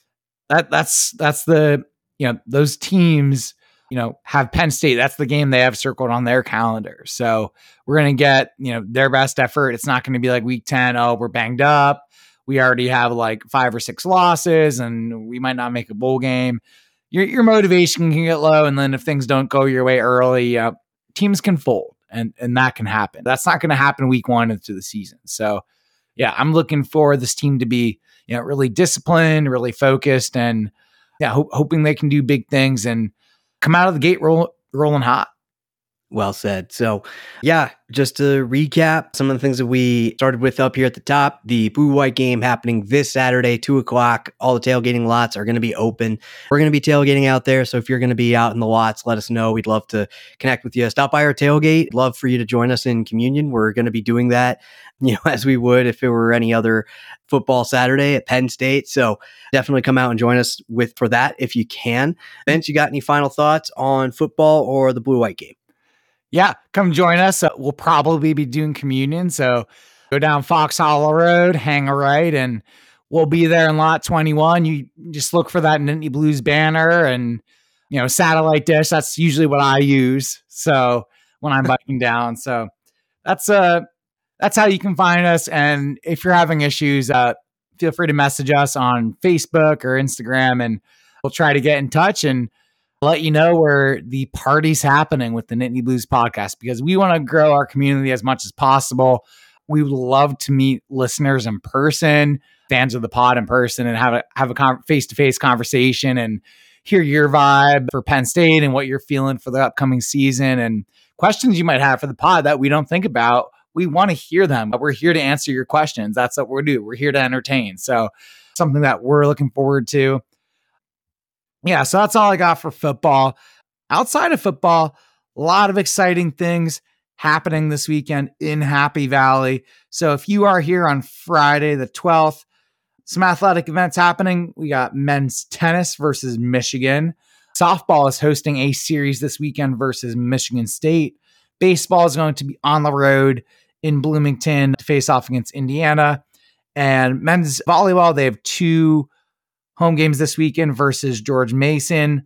That that's that's the, you know, those teams, you know, have Penn State. That's the game they have circled on their calendar. So we're going to get, you know, their best effort. It's not going to be like week ten. Oh, we're banged up. We already have like five or six losses and we might not make a bowl game. Your, your motivation can get low. And then if things don't go your way early, uh, teams can fold and, and that can happen. That's not going to happen week one into the season. So yeah, I'm looking for this team to be, you know, really disciplined, really focused, and yeah, ho- hoping they can do big things and come out of the gate roll, rolling hot. Well said. So yeah, just to recap some of the things that we started with up here at the top, the Blue White game happening this Saturday, two o'clock. All the tailgating lots are going to be open. We're going to be tailgating out there. So if you're going to be out in the lots, let us know. We'd love to connect with you. Stop by our tailgate. Love for you to join us in communion. We're going to be doing that, you know, as we would if it were any other football Saturday at Penn State. So definitely come out and join us with for that if you can. Vince, you got any final thoughts on football or the Blue White game? Yeah, come join us. Uh, we'll probably be doing communion. So go down Fox Hollow Road, hang a right, and we'll be there in lot twenty-one. You just look for that Nittany Blues banner and, you know, satellite dish. That's usually what I use. So when I'm biking down. So that's uh that's how you can find us. And if you're having issues, uh, feel free to message us on Facebook or Instagram, and we'll try to get in touch and let you know where the party's happening with the Nittany Blues podcast, because we want to grow our community as much as possible. We would love to meet listeners in person, fans of the pod in person, and have a have a con- face-to-face conversation and hear your vibe for Penn State and what you're feeling for the upcoming season and questions you might have for the pod that we don't think about. We want to hear them, but we're here to answer your questions. That's what we're doing. We're here to entertain. So something that we're looking forward to. Yeah, so that's all I got for football. Outside of football, a lot of exciting things happening this weekend in Happy Valley. So if you are here on Friday the twelfth, some athletic events happening. We got men's tennis versus Michigan. Softball is hosting a series this weekend versus Michigan State. Baseball is going to be on the road in Bloomington to face off against Indiana. And men's volleyball, they have two home games this weekend versus George Mason.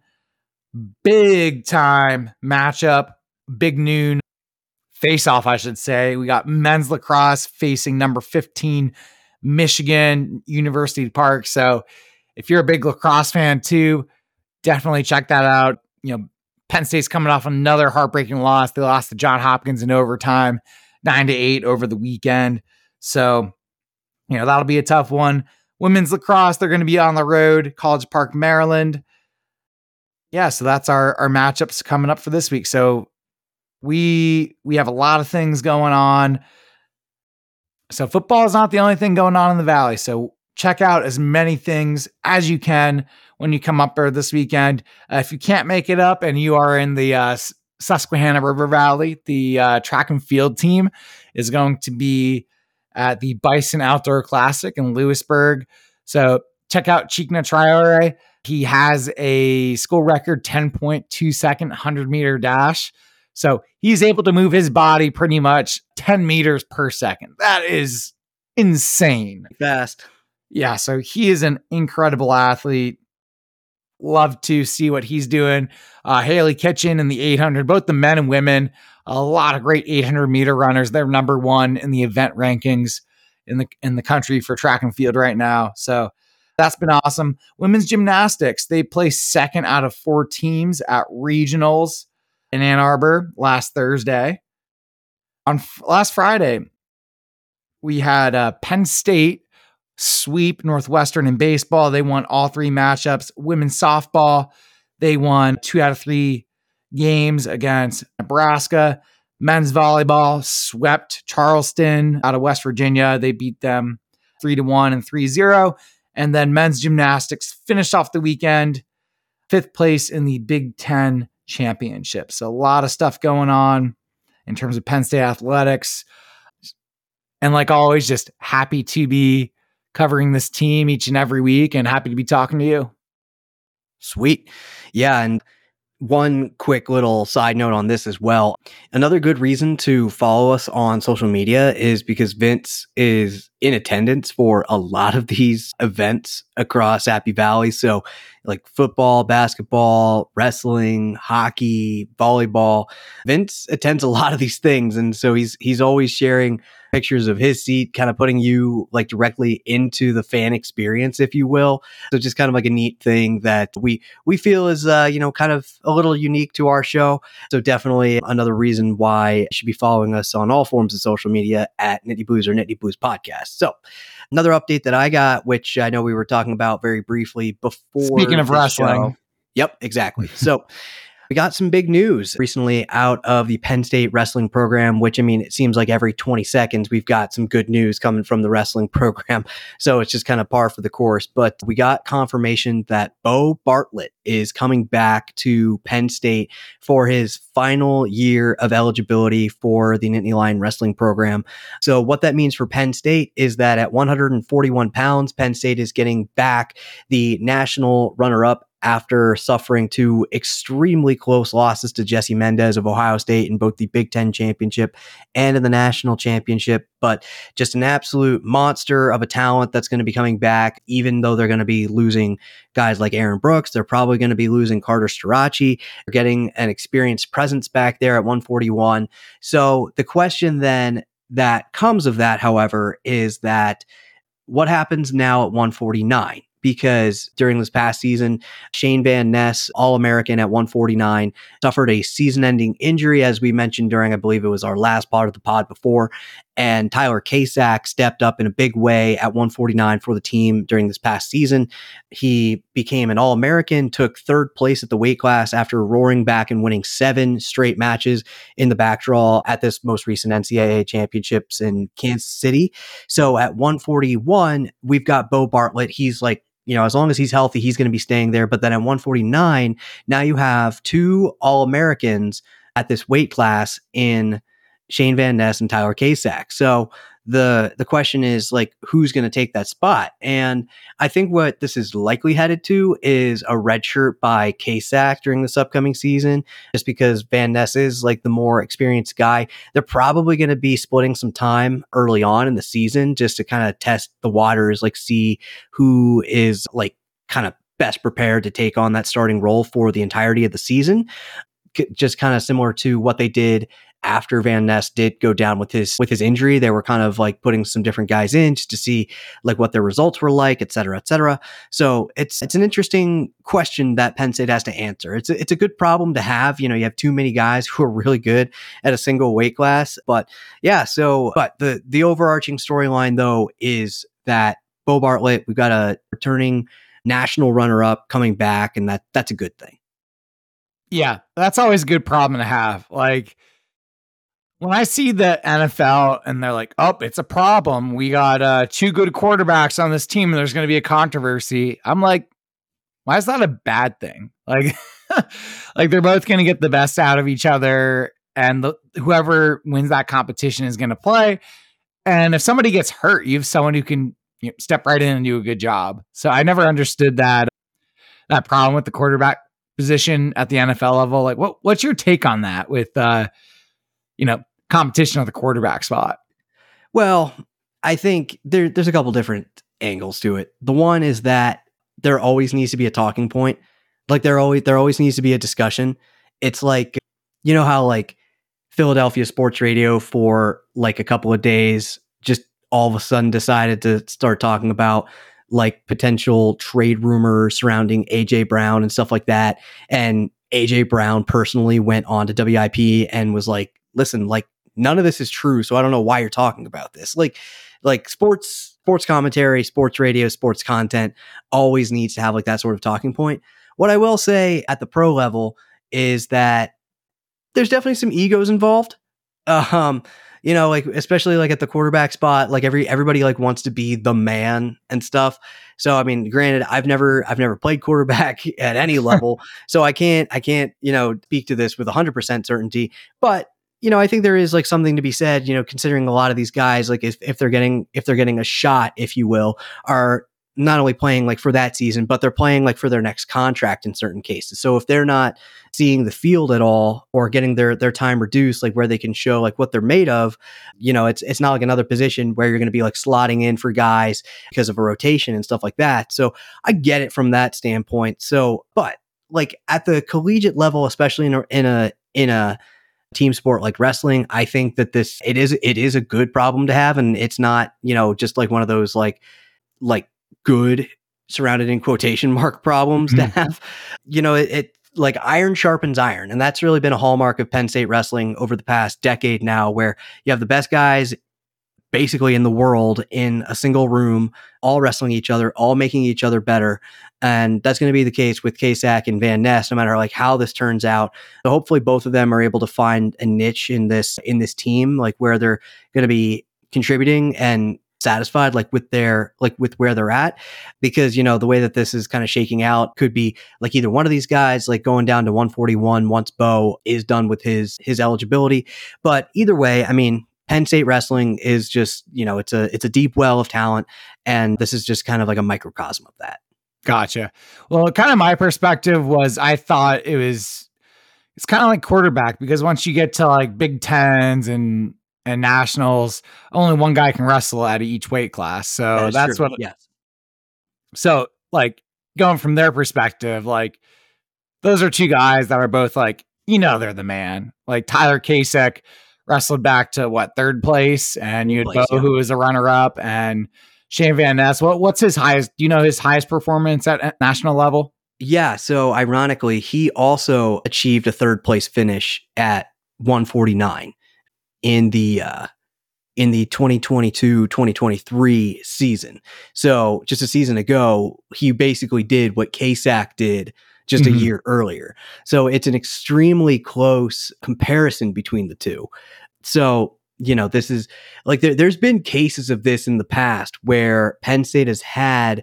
Big time matchup, big noon face off, I should say. We got men's lacrosse facing number fifteen, Michigan University Park. So if you're a big lacrosse fan too, definitely check that out. You know, Penn State's coming off another heartbreaking loss. They lost to John Hopkins in overtime, nine to eight over the weekend. So, you know, that'll be a tough one. Women's lacrosse, they're going to be on the road, College Park, Maryland. Yeah, so that's our, our matchups coming up for this week. So we we have a lot of things going on. So football is not the only thing going on in the Valley. So check out as many things as you can when you come up there this weekend. Uh, if you can't make it up and you are in the uh, Susquehanna River Valley, the uh, track and field team is going to be at the Bison Outdoor Classic in Lewisburg. So check out Chikna Traore. He has a school record ten point two second one hundred meter dash. So he's able to move his body pretty much ten meters per second. That is insane. Fast. Yeah, so he is an incredible athlete. Love to see what he's doing. Uh, Haley Kitchen in the eight hundred, both the men and women, a lot of great eight hundred meter runners. They're number one in the event rankings in the in the country for track and field right now. So that's been awesome. Women's gymnastics, they placed second out of four teams at regionals in Ann Arbor last Thursday. On f- last Friday, we had uh, Penn State sweep Northwestern in baseball. They won all three matchups. Women's softball, they won two out of three games against Nebraska. Men's volleyball swept Charleston out of West Virginia. They beat them three to one and three zero. And then men's gymnastics finished off the weekend, fifth place in the Big Ten championship. So a lot of stuff going on in terms of Penn State athletics. And like always, just happy to be covering this team each and every week and happy to be talking to you. Sweet. Yeah. And one quick little side note on this as well. Another good reason to follow us on social media is because Vince is in attendance for a lot of these events across Happy Valley. So like football, basketball, wrestling, hockey, volleyball. Vince attends a lot of these things. And so he's he's always sharing pictures of his seat, kind of putting you like directly into the fan experience, if you will. So just kind of like a neat thing that we we feel is uh, you know, kind of a little unique to our show. So definitely another reason why you should be following us on all forms of social media at Nittany Blues or Nittany Blues Podcast. So another update that I got, which I know we were talking about very briefly before. Speaking of wrestling. Show. Yep, exactly. So we got some big news recently out of the Penn State wrestling program, which, I mean, it seems like every twenty seconds we've got some good news coming from the wrestling program. So it's just kind of par for the course. But we got confirmation that Bo Bartlett is coming back to Penn State for his final year of eligibility for the Nittany Lion wrestling program. So what that means for Penn State is that at one hundred forty-one pounds, Penn State is getting back the national runner-up after suffering two extremely close losses to Jesse Mendez of Ohio State in both the Big Ten championship and in the national championship. But just an absolute monster of a talent that's going to be coming back, even though they're going to be losing guys like Aaron Brooks. They're probably going to be losing Carter Starachi. They're getting an experienced presence back there at one forty-one. So the question then that comes of that, however, is that what happens now at one forty-nine? Because during this past season, Shane Van Ness, All-American at one forty-nine, suffered a season-ending injury, as we mentioned during, I believe it was our last part of the pod before. And Tyler Kasak stepped up in a big way at one forty-nine for the team during this past season. He became an All-American, took third place at the weight class after roaring back and winning seven straight matches in the backdraw at this most recent N C double A championships in Kansas City. So at one forty-one, we've got Bo Bartlett. He's like, you know, as long as he's healthy, he's going to be staying there. But then at one forty-nine, now you have two All-Americans at this weight class in Shane Van Ness and Tyler Kasak. So the the question is, like, who's going to take that spot? And I think what this is likely headed to is a red shirt by Kasak during this upcoming season, just because Van Ness is like the more experienced guy. They're probably going to be splitting some time early on in the season just to kind of test the waters, like see who is like kind of best prepared to take on that starting role for the entirety of the season. Just kind of similar to what they did after Van Ness did go down with his with his injury. They were kind of like putting some different guys in just to see like what their results were like, et cetera, et cetera. So it's it's an interesting question that Penn State has to answer. It's a, it's a good problem to have. You know, you have too many guys who are really good at a single weight class. But yeah, so but the the overarching storyline though is that Bo Bartlett, we've got a returning national runner-up coming back, and that that's a good thing. Yeah, that's always a good problem to have. Like, when I see the N F L and they're like, oh, it's a problem. We got uh, two good quarterbacks on this team and there's going to be a controversy. I'm like, why is that a bad thing? Like, like they're both going to get the best out of each other. And the, whoever wins that competition is going to play. And if somebody gets hurt, you have someone who can, you know, step right in and do a good job. So I never understood that that problem with the quarterback position at the N F L level. Like, what what's your take on that with, uh, you know, competition at the quarterback spot? Well, I think there, there's a couple different angles to it. The one is that there always needs to be a talking point. Like there always there always needs to be a discussion. It's like, you know how like Philadelphia sports radio for like a couple of days just all of a sudden decided to start talking about like potential trade rumors surrounding A J Brown and stuff like that. And A J Brown personally went on to W I P and was like, listen, like none of this is true. So I don't know why you're talking about this. Like, like sports, sports commentary, sports radio, sports content always needs to have like that sort of talking point. What I will say at the pro level is that there's definitely some egos involved. Um, you know, like especially like at the quarterback spot, like every everybody like wants to be the man and stuff. So I mean, granted, I've never I've never played quarterback at any level, so I can't I can't you know speak to this with one hundred percent certainty. But you know, I think there is like something to be said. You know, considering a lot of these guys, like if if they're getting if they're getting a shot, if you will, are not only playing like for that season, but they're playing like for their next contract in certain cases. So if they're not seeing the field at all or getting their, their time reduced, like where they can show like what they're made of, you know, it's, it's not like another position where you're going to be like slotting in for guys because of a rotation and stuff like that. So I get it from that standpoint. So, but like at the collegiate level, especially in a, in a, in a team sport like wrestling, I think that this, it is, it is a good problem to have. And it's not, you know, just like one of those like, like, good surrounded in quotation mark problems to have. You know, it, it like iron sharpens iron. And that's really been a hallmark of Penn State wrestling over the past decade now, where you have the best guys basically in the world in a single room, all wrestling each other, all making each other better. And that's going to be the case with Kasak and Van Ness, no matter like how this turns out. So hopefully both of them are able to find a niche in this, in this team, like where they're going to be contributing and satisfied like with their like with where they're at, because you know the way that this is kind of shaking out could be like either one of these guys like going down to one forty-one once Bo is done with his his eligibility. But either way, I mean, Penn State wrestling is just, you know, it's a it's a deep well of talent, and this is just kind of like a microcosm of that. Gotcha. Well, kind of my perspective was I thought it was it's kind of like quarterback, because once you get to like Big Tens and and nationals, only one guy can wrestle out of each weight class. So that that's true. What, yes. So like going from their perspective, like those are two guys that are both like, you know, they're the man. Like Tyler Kasich wrestled back to what, third place, and you had Bo, yeah, who was a runner up, and Shane Van Ness. What what's his highest? Do you know his highest performance at, at national level? Yeah. So ironically, he also achieved a third place finish at one forty-nine. in the uh, in the twenty twenty-two twenty twenty-three season. So just a season ago, he basically did what Kasak did just mm-hmm. a year earlier. So it's an extremely close comparison between the two. So, you know, this is like there, there's been cases of this in the past where Penn State has had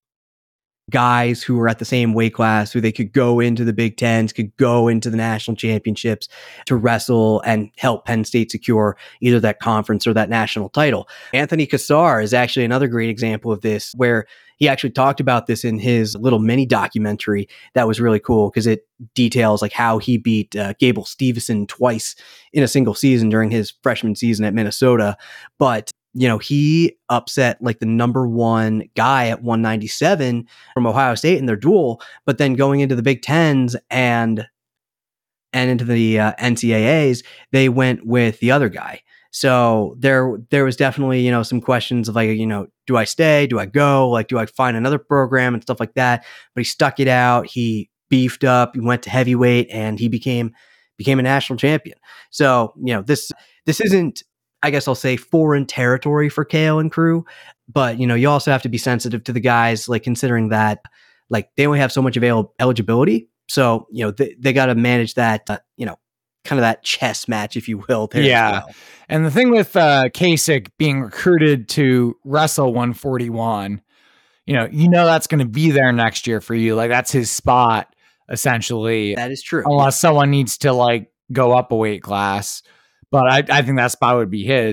guys who were at the same weight class, who they could go into the Big Tens, could go into the national championships to wrestle and help Penn State secure either that conference or that national title. Anthony Cassar is actually another great example of this, where he actually talked about this in his little mini documentary that was really cool, because it details like how he beat uh, Gable Steveson twice in a single season during his freshman season at Minnesota. But you know, he upset like the number one guy at one ninety-seven from Ohio State in their duel, but then going into the Big Tens and and into the uh, N C double A's, they went with the other guy. So there there was definitely, you know, some questions of like, you know, do I stay? Do I go? Like, do I find another program and stuff like that? But he stuck it out. He beefed up. He went to heavyweight, and he became became a national champion. So, you know, this this isn't, I guess I'll say, foreign territory for Kale and crew, but you know, you also have to be sensitive to the guys, like considering that like they only have so much available eligibility. So, you know, they, they got to manage that, uh, you know, kind of that chess match, if you will. There yeah. Well. And the thing with uh, Kasich being recruited to wrestle one forty-one, you know, you know, that's going to be there next year for you. Like that's his spot essentially. That is true. Unless someone needs to like go up a weight class. But I, I think that spot would be his.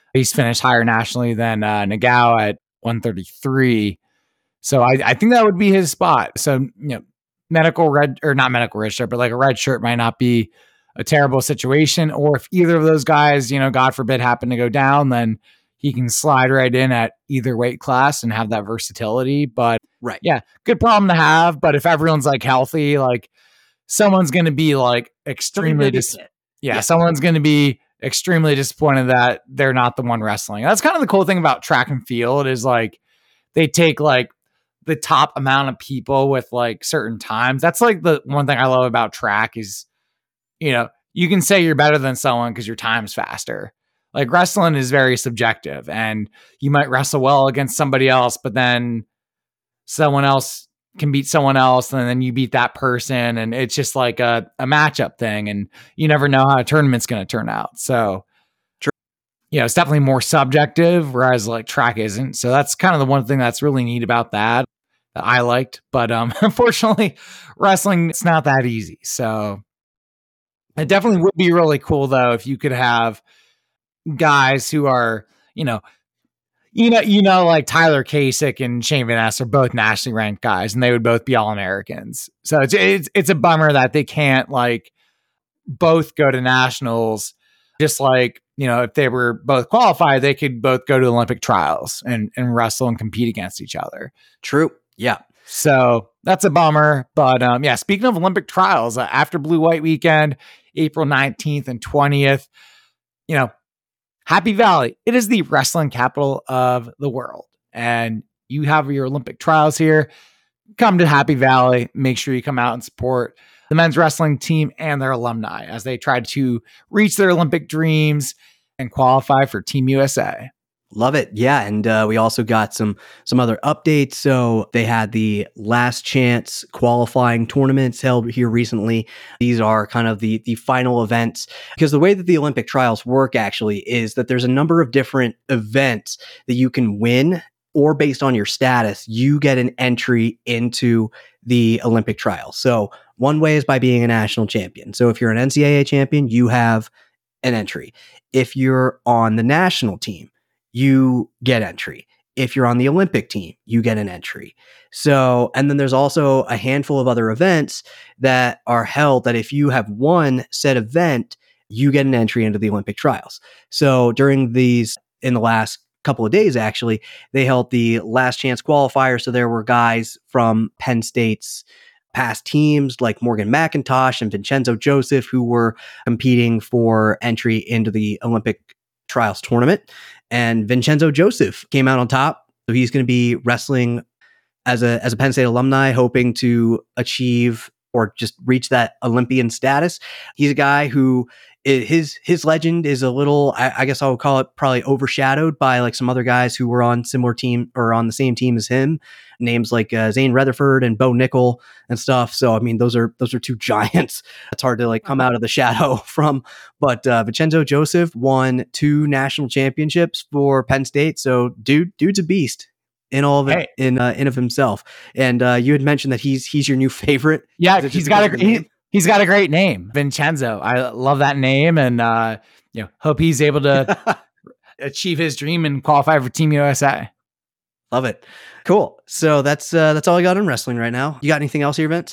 He's finished higher nationally than uh, Nagao at one thirty-three. So I, I think that would be his spot. So, you know, medical red or not medical red shirt, but like a red shirt might not be a terrible situation. Or if either of those guys, you know, God forbid, happen to go down, then he can slide right in at either weight class and have that versatility. But right. Yeah, good problem to have. But if everyone's like healthy, like someone's going to be like extremely dis- yeah, yeah, someone's going to be extremely disappointed that they're not the one wrestling. That's kind of the cool thing about track and field is like they take like the top amount of people with like certain times. That's like the one thing I love about track is, you know, you can say you're better than someone because your time's faster. Like wrestling is very subjective and you might wrestle well against somebody else, but then someone else can beat someone else and then you beat that person. And it's just like a, a matchup thing. And you never know how a tournament's going to turn out. So, True. You know, it's definitely more subjective, whereas like track isn't. So that's kind of the one thing that's really neat about that, that I liked. But um, unfortunately, wrestling, it's not that easy. So it definitely would be really cool, though, if you could have guys who are, you know, you know, you know, like Tyler Kasich and Shane Van Ness are both nationally ranked guys, and they would both be All-Americans. So it's it's it's a bummer that they can't like both go to nationals. Just like, you know, if they were both qualified, they could both go to Olympic trials and and wrestle and compete against each other. True. Yeah. So that's a bummer. But um, yeah, speaking of Olympic trials, uh, after Blue White Weekend, April nineteenth and twentieth, you know, Happy Valley, it is the wrestling capital of the world. And you have your Olympic trials here. Come to Happy Valley. Make sure you come out and support the men's wrestling team and their alumni as they try to reach their Olympic dreams and qualify for Team U S A. Love it. Yeah. And uh, we also got some some other updates. So they had the last chance qualifying tournaments held here recently. These are kind of the the final events, because the way that the Olympic trials work actually is that there's a number of different events that you can win, or based on your status, you get an entry into the Olympic trials. So one way is by being a national champion. So if you're an N C double A champion, you have an entry. If you're on the national team, you get entry. If you're on the Olympic team, you get an entry. So, and then there's also a handful of other events that are held that if you have won said event, you get an entry into the Olympic trials. So during these, in the last couple of days, actually, they held the last chance qualifier. So there were guys from Penn State's past teams like Morgan McIntosh and Vincenzo Joseph who were competing for entry into the Olympic trials tournament. And Vincenzo Joseph came out on top. So he's going to be wrestling as a as a Penn State alumni, hoping to achieve or just reach that Olympian status. He's a guy who his his legend is a little, I, I guess I would call it probably overshadowed by like some other guys who were on similar team or on the same team as him. Names like uh, Zane Rutherford and Bo Nickel and stuff. So, I mean, those are those are two giants. It's hard to like come out of the shadow from. But uh, Vincenzo Joseph won two national championships for Penn State. So, dude, dude's a beast in all of it, hey. in uh, in of himself. And uh, you had mentioned that he's he's your new favorite. Yeah, he's got a he, he's got a great name, Vincenzo. I love that name, and uh, you know, hope he's able to achieve his dream and qualify for Team U S A. Love it. Cool. So that's uh, that's all I got on wrestling right now. You got anything else here, Vince?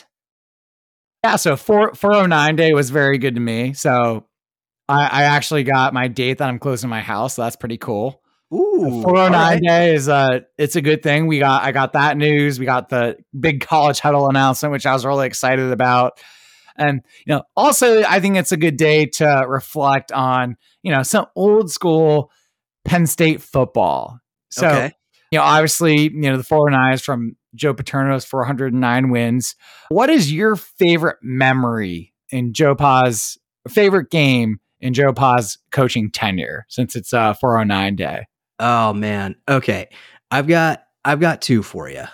Yeah. So four four oh nine day was very good to me. So I, I actually got my date that I'm closing my house. So that's pretty cool. Ooh, four oh nine right. day is uh it's a good thing. We got I got that news. We got the big college huddle announcement, which I was really excited about. And you know, also I think it's a good day to reflect on, you know, some old school Penn State football. So okay. You know, obviously, you know, the four oh nine is from Joe Paterno's four hundred nine wins. What is your favorite memory in Joe Pa's favorite game in Joe Pa's coaching tenure, since it's uh four oh nine day? Oh man. Okay. I've got I've got two for you.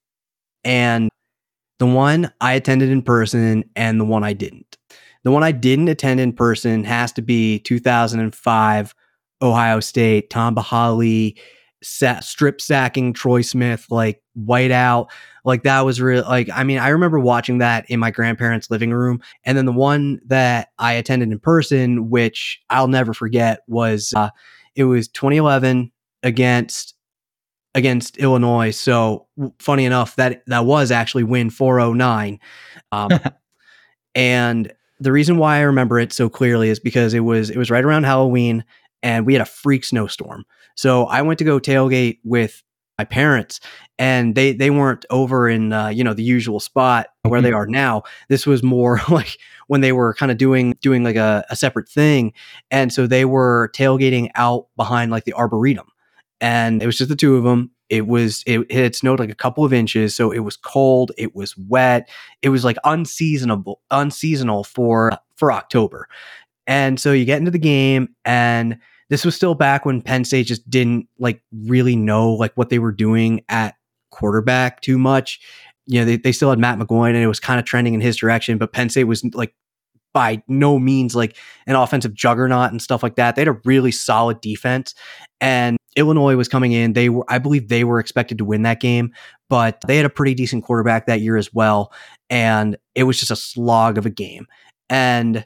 And the one I attended in person and the one I didn't. The one I didn't attend in person has to be two thousand five Ohio State, Tom Bahali Sa- strip sacking Troy Smith, like white out. Like that was real. Like, I mean, I remember watching that in my grandparents' living room. And then the one that I attended in person, which I'll never forget, was uh, it was twenty eleven against against Illinois. So funny enough, that that was actually win four oh nine. Um, and the reason why I remember it so clearly is because it was it was right around Halloween, and we had a freak snowstorm. So I went to go tailgate with my parents, and they they weren't over in uh, you know the usual spot where they are now. This was more like when they were kind of doing doing like a, a separate thing, and so they were tailgating out behind like the Arboretum, and it was just the two of them. It was it, it had snowed like a couple of inches, so it was cold, it was wet, it was like unseasonable unseasonal for for October. And so you get into the game, and this was still back when Penn State just didn't like really know like what they were doing at quarterback too much. You know, they, they still had Matt McGloin, and it was kind of trending in his direction, but Penn State was like by no means like an offensive juggernaut and stuff like that. They had a really solid defense, and Illinois was coming in. They were, I believe they were expected to win that game, but they had a pretty decent quarterback that year as well. And it was just a slog of a game. And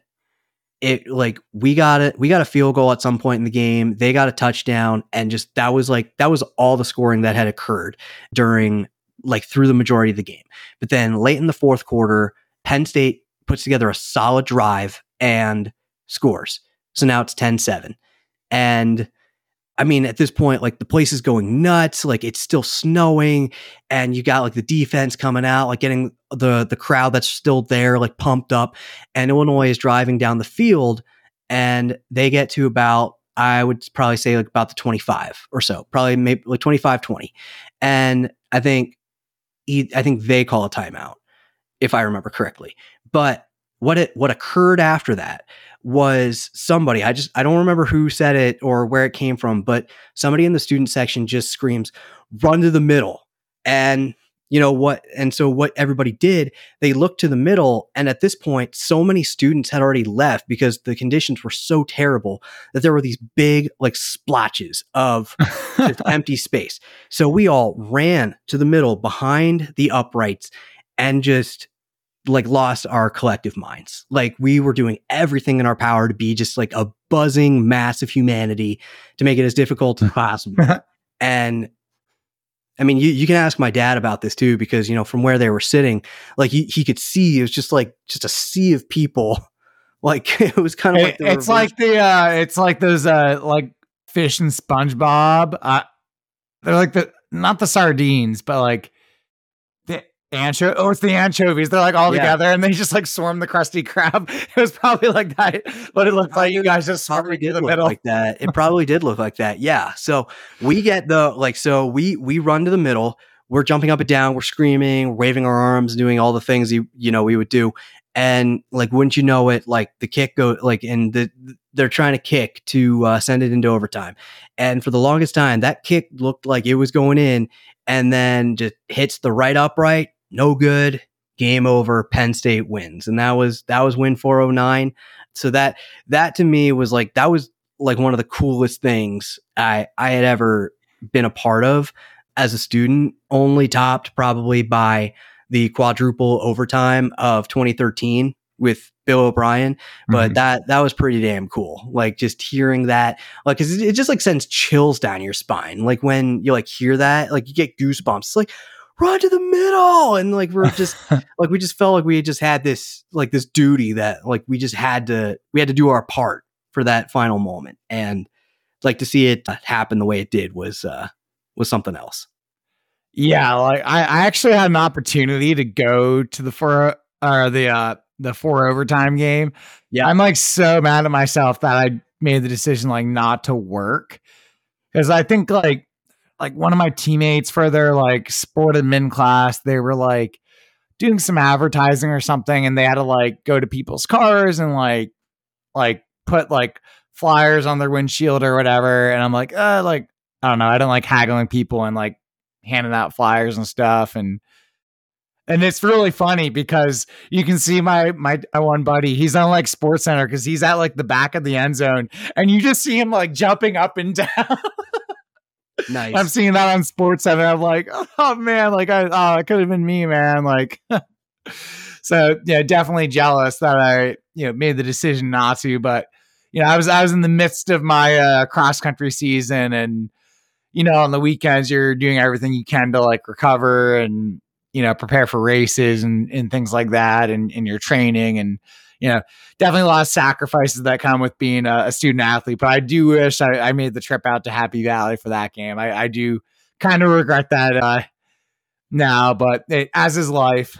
it like, we got it. We got a field goal at some point in the game. They got a touchdown, and just, that was like, that was all the scoring that had occurred during like through the majority of the game. But then late in the fourth quarter, Penn State puts together a solid drive and scores. So now it's ten seven. And I mean, at this point, like the place is going nuts, like it's still snowing, and you got like the defense coming out, like getting the, the crowd that's still there, like pumped up, and Illinois is driving down the field, and they get to about, I would probably say like about the twenty-five or so, probably maybe like twenty-five twenty. And I think, he, I think they call a timeout, if I remember correctly. But what it, what occurred after that was somebody, I just, I don't remember who said it or where it came from, but somebody in the student section just screams, run to the middle. And you know what? And so what everybody did, they looked to the middle. And at this point, so many students had already left because the conditions were so terrible that there were these big like splotches of just empty space. So we all ran to the middle behind the uprights and just like lost our collective minds. Like we were doing everything in our power to be just like a buzzing mass of humanity to make it as difficult as possible. And I mean, you, you can ask my dad about this too, because, you know, from where they were sitting, like he, he could see, it was just like, just a sea of people. Like it was kind of it, like, the it's reverse. like the, uh, it's like those, uh, like fish and SpongeBob. Uh, they're like the, not the sardines, but like, Ancho- oh, it's the anchovies. They're like all yeah. together, and they just like swarm the Krusty Krab. It was probably like that, but it looked like you guys just probably did the look middle. like that. It probably did look like that. Yeah. So we get the like, so we we run to the middle. We're jumping up and down. We're screaming, waving our arms, doing all the things you you know we would do. And like, wouldn't you know it? Like the kick go like, and the they're trying to kick to uh, send it into overtime. And for the longest time, that kick looked like it was going in, and then just hits the right upright. No good. Game over. Penn State wins. And that was, that was win four oh nine. So that, that to me was like, that was like one of the coolest things I, I had ever been a part of as a student, only topped probably by the quadruple overtime of twenty thirteen with Bill O'Brien. But mm-hmm. that, that was pretty damn cool. Like just hearing that, like, cause it, it just like sends chills down your spine. Like when you like hear that, like you get goosebumps. It's like, run to the middle. And like, we're just like, we just felt like we had just had this, like this duty that like, we just had to, we had to do our part for that final moment. And like to see it happen the way it did was, uh, was something else. Yeah. Like I, I actually had an opportunity to go to the four, or the, uh, the four overtime game. Yeah. I'm like so mad at myself that I made the decision like not to work. Cause I think like, like one of my teammates for their like sport admin class, they were like doing some advertising or something, and they had to like go to people's cars and like, like put like flyers on their windshield or whatever. And I'm like, uh, like, I don't know. I don't like haggling people and like handing out flyers and stuff. And, and it's really funny because you can see my, my one buddy, he's on like Sports Center cause he's at like the back of the end zone, and you just see him like jumping up and down. Nice. I'm seeing that on Sports Center. I'm like, oh man, like I, oh, it could have been me, man. Like, so yeah, definitely jealous that I, you know, made the decision not to. But you know, I was I was in the midst of my uh, cross country season, and you know, on the weekends you're doing everything you can to like recover and you know prepare for races and and things like that, and in your training, and you know, definitely a lot of sacrifices that come with being a, a student athlete. But I do wish I, I made the trip out to Happy Valley for that game. I, I do kind of regret that uh, now, but it, as is life.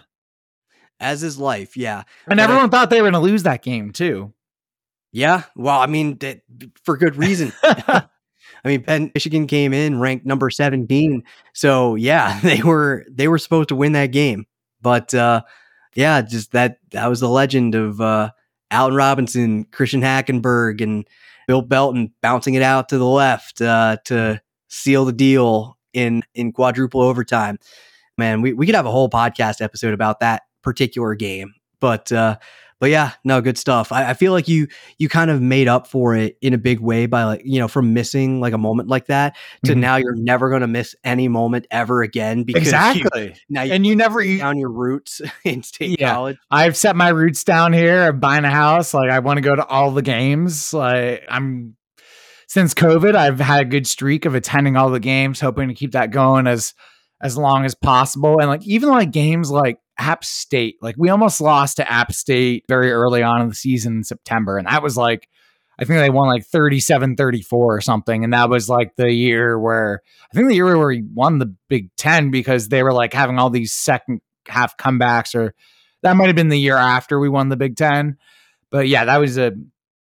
As is life, yeah. And but everyone I, thought they were going to lose that game too. Yeah, well, I mean, that, for good reason. I mean, Penn Michigan came in ranked number seventeen, so yeah, they were they were supposed to win that game, but uh, yeah, just that that was the legend of uh, Allen Robinson, Christian Hackenberg, and Bill Belton bouncing it out to the left uh, to seal the deal in in quadruple overtime. Man, we we could have a whole podcast episode about that particular game, but uh, but yeah, no, good stuff. I, I feel like you you kind of made up for it in a big way by like you know from missing like a moment like that to mm-hmm. now you're never going to miss any moment ever again because exactly you, now you and you never you down your roots in state yeah, college. I've set my roots down here. I'm buying a house. Like I want to go to all the games. Like I'm since COVID, I've had a good streak of attending all the games, hoping to keep that going as as long as possible. And like even like games like App State, like we almost lost to App State very early on in the season in September. And that was like, I think they won like thirty-seven thirty-four or something. And that was like the year where, I think the year where we won the Big Ten because they were like having all these second half comebacks, or that might've been the year after we won the Big Ten. But yeah, that was a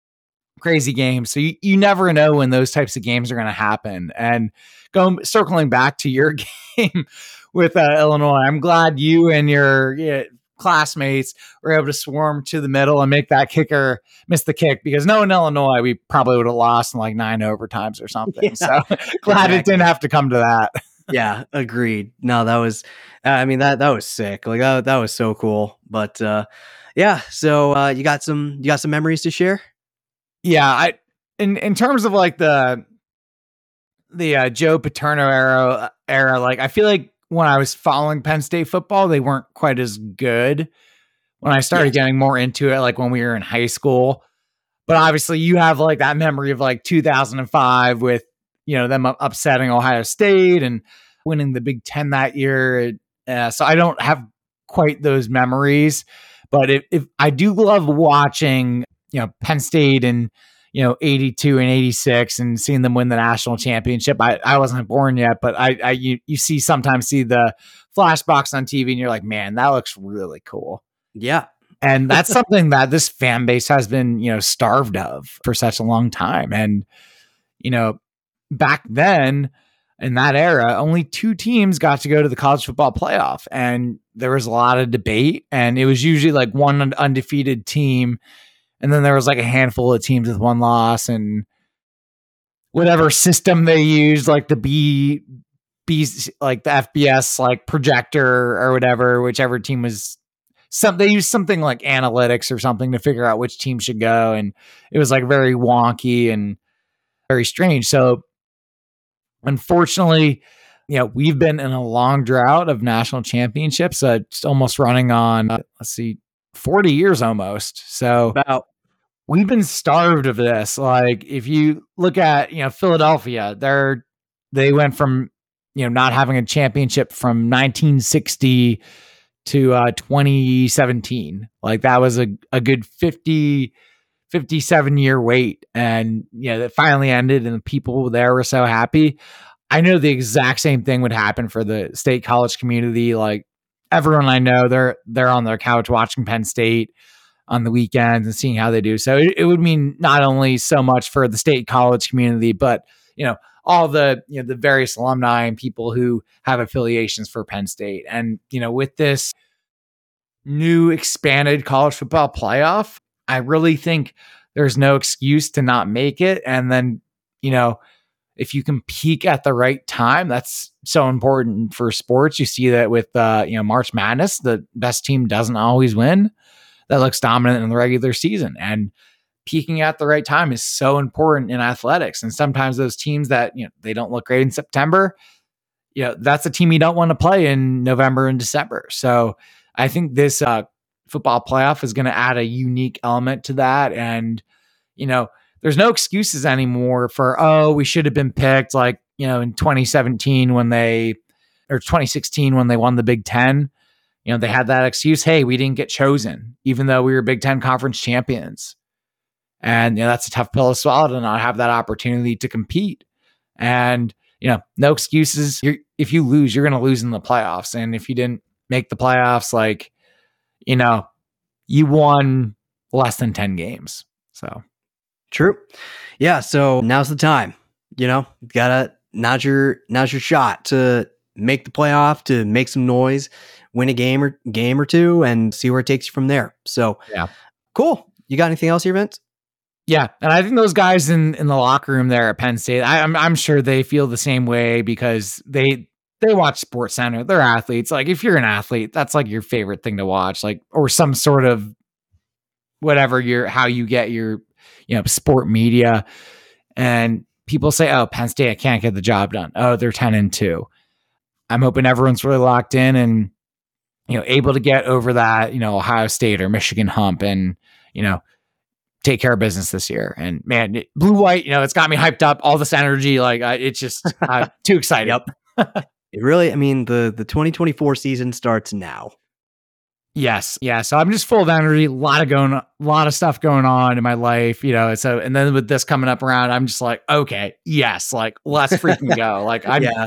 crazy game. So you, you never know when those types of games are going to happen. And going, circling back to your game with uh, Illinois, I'm glad you and your yeah, classmates were able to swarm to the middle and make that kicker miss the kick, because no, in Illinois, we probably would have lost in like nine overtimes or something. Yeah, so glad exactly. It didn't have to come to that. Yeah, agreed. No, that was, I mean, that, that was sick. Like that, that was so cool. But uh, yeah, so uh, you got some, you got some memories to share? Yeah, I in in terms of like the the uh, Joe Paterno era era, like I feel like when I was following Penn State football, they weren't quite as good. When I started yes. getting more into it, like when we were in high school, but obviously you have like that memory of like two thousand five with you know them upsetting Ohio State and winning the Big Ten that year. Uh, so I don't have quite those memories, but if, if I do love watching. You know, Penn State in, you know, eighty-two and eighty-six and seeing them win the national championship. I, I wasn't born yet, but I, I you, you see sometimes see the flashbacks on T V and you're like, man, that looks really cool. Yeah. And that's something that this fan base has been, you know, starved of for such a long time. And, you know, back then in that era, only two teams got to go to the college football playoff. And there was a lot of debate, and it was usually like one undefeated team. And then there was like a handful of teams with one loss, and whatever system they used, like the B, B, like the F B S, like projector or whatever, whichever team was some, they used something like analytics or something to figure out which team should go. And it was like very wonky and very strange. So unfortunately, you know, we've been in a long drought of national championships. Uh, it's almost running on, uh, let's see, forty years almost. So about we've been starved of this. Like if you look at, you know, Philadelphia, they're, they went from, you know, not having a championship from nineteen sixty to uh, twenty seventeen. Like that was a, a good fifty, fifty-seven year wait. And, you know, that finally ended and the people there were so happy. I know the exact same thing would happen for the state college community. Like everyone I know, they're, they're on their couch watching Penn State on the weekends and seeing how they do. So it, it would mean not only so much for the state college community, but, you know, all the, you know, the various alumni and people who have affiliations for Penn State. And, you know, with this new expanded college football playoff, I really think there's no excuse to not make it. And then, you know, if you can peak at the right time, that's so important for sports. You see that with, uh, you know, March Madness, the best team doesn't always win. That looks dominant in the regular season, and peaking at the right time is so important in athletics. And sometimes those teams that, you know, they don't look great in September, you know, that's a team you don't want to play in November and December. So I think this uh, football playoff is going to add a unique element to that. And, you know, there's no excuses anymore for, oh, we should have been picked like, you know, in twenty seventeen when they, or twenty sixteen when they won the Big Ten. You know, they had that excuse, hey, we didn't get chosen, even though we were Big Ten conference champions. And, you know, that's a tough pill to swallow to not have that opportunity to compete. And, you know, no excuses. You're, if you lose, you're going to lose in the playoffs. And if you didn't make the playoffs, like, you know, you won less than ten games. So true. Yeah. So now's the time, you know, gotta, now's your, now's your shot to make the playoff, to make some noise, win a game or game or two, and see where it takes you from there. So yeah, cool. You got anything else here, Vince? Yeah, and I think those guys in, in the locker room there at Penn State, I, I'm I'm sure they feel the same way because they they watch Sports Center. They're athletes. Like if you're an athlete, that's like your favorite thing to watch, like or some sort of whatever your how you get your you know sport media. And people say, "Oh, Penn State, I can't get the job done. Oh, they're ten and two." I'm hoping everyone's really locked in and you know able to get over that you know Ohio State or Michigan hump and you know. take care of business this year. And man, it, blue, white, you know, it's got me hyped up, all this energy. Like uh, it's just uh, too excited. Yep. It really, I mean, the, the twenty twenty-four season starts now. Yes. Yeah. So I'm just full of energy, a lot of going, a lot of stuff going on in my life, you know, so, and then with this coming up around, I'm just like, okay, yes, like let's freaking go. Like I'm, yeah.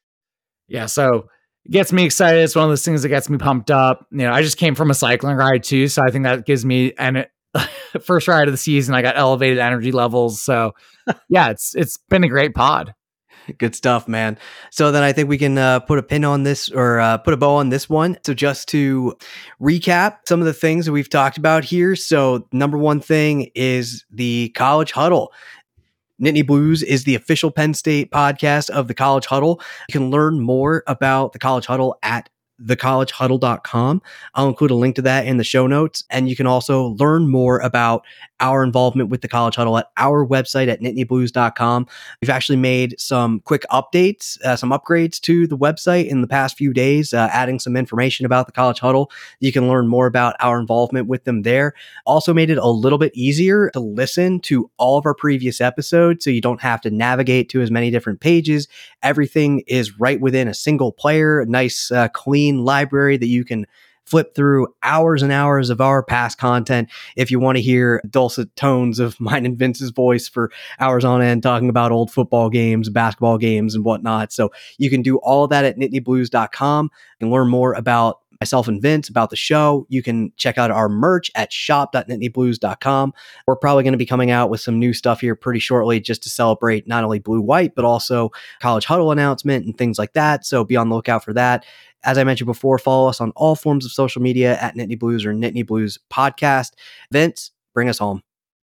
Yeah. So it gets me excited. It's one of those things that gets me pumped up. You know, I just came from a cycling ride too. So I think that gives me, and it, first ride of the season, I got elevated energy levels. So yeah, it's it's been a great pod. Good stuff, man. So then I think we can uh, put a pin on this or uh, put a bow on this one. So just to recap some of the things that we've talked about here. So number one thing is the College Huddle. Nittany Blues is the official Penn State podcast of the College Huddle. You can learn more about the College Huddle at the college huddle dot com. I'll include a link to that in the show notes. And you can also learn more about our involvement with the College Huddle at our website at nittany blues dot com. We've actually made some quick updates, uh, some upgrades to the website in the past few days, uh, adding some information about the College Huddle. You can learn more about our involvement with them there. Also made it a little bit easier to listen to all of our previous episodes, so you don't have to navigate to as many different pages. Everything is right within a single player, a nice, uh, clean library that you can flip through hours and hours of our past content if you want to hear dulcet tones of mine and Vince's voice for hours on end talking about old football games, basketball games, and whatnot. So you can do all of that at nittany blues dot com and learn more about myself and Vince, about the show. You can check out our merch at shop dot nittany blues dot com. We're probably going to be coming out with some new stuff here pretty shortly just to celebrate not only Blue White, but also College Huddle announcement and things like that. So be on the lookout for that. As I mentioned before, follow us on all forms of social media at Nittany Blues or Nittany Blues Podcast. Vince, bring us home.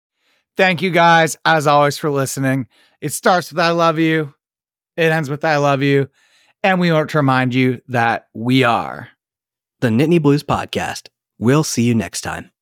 Thank you guys, as always, for listening. It starts with I love you. It ends with I love you. And we want to remind you that we are the Nittany Blues Podcast. We'll see you next time.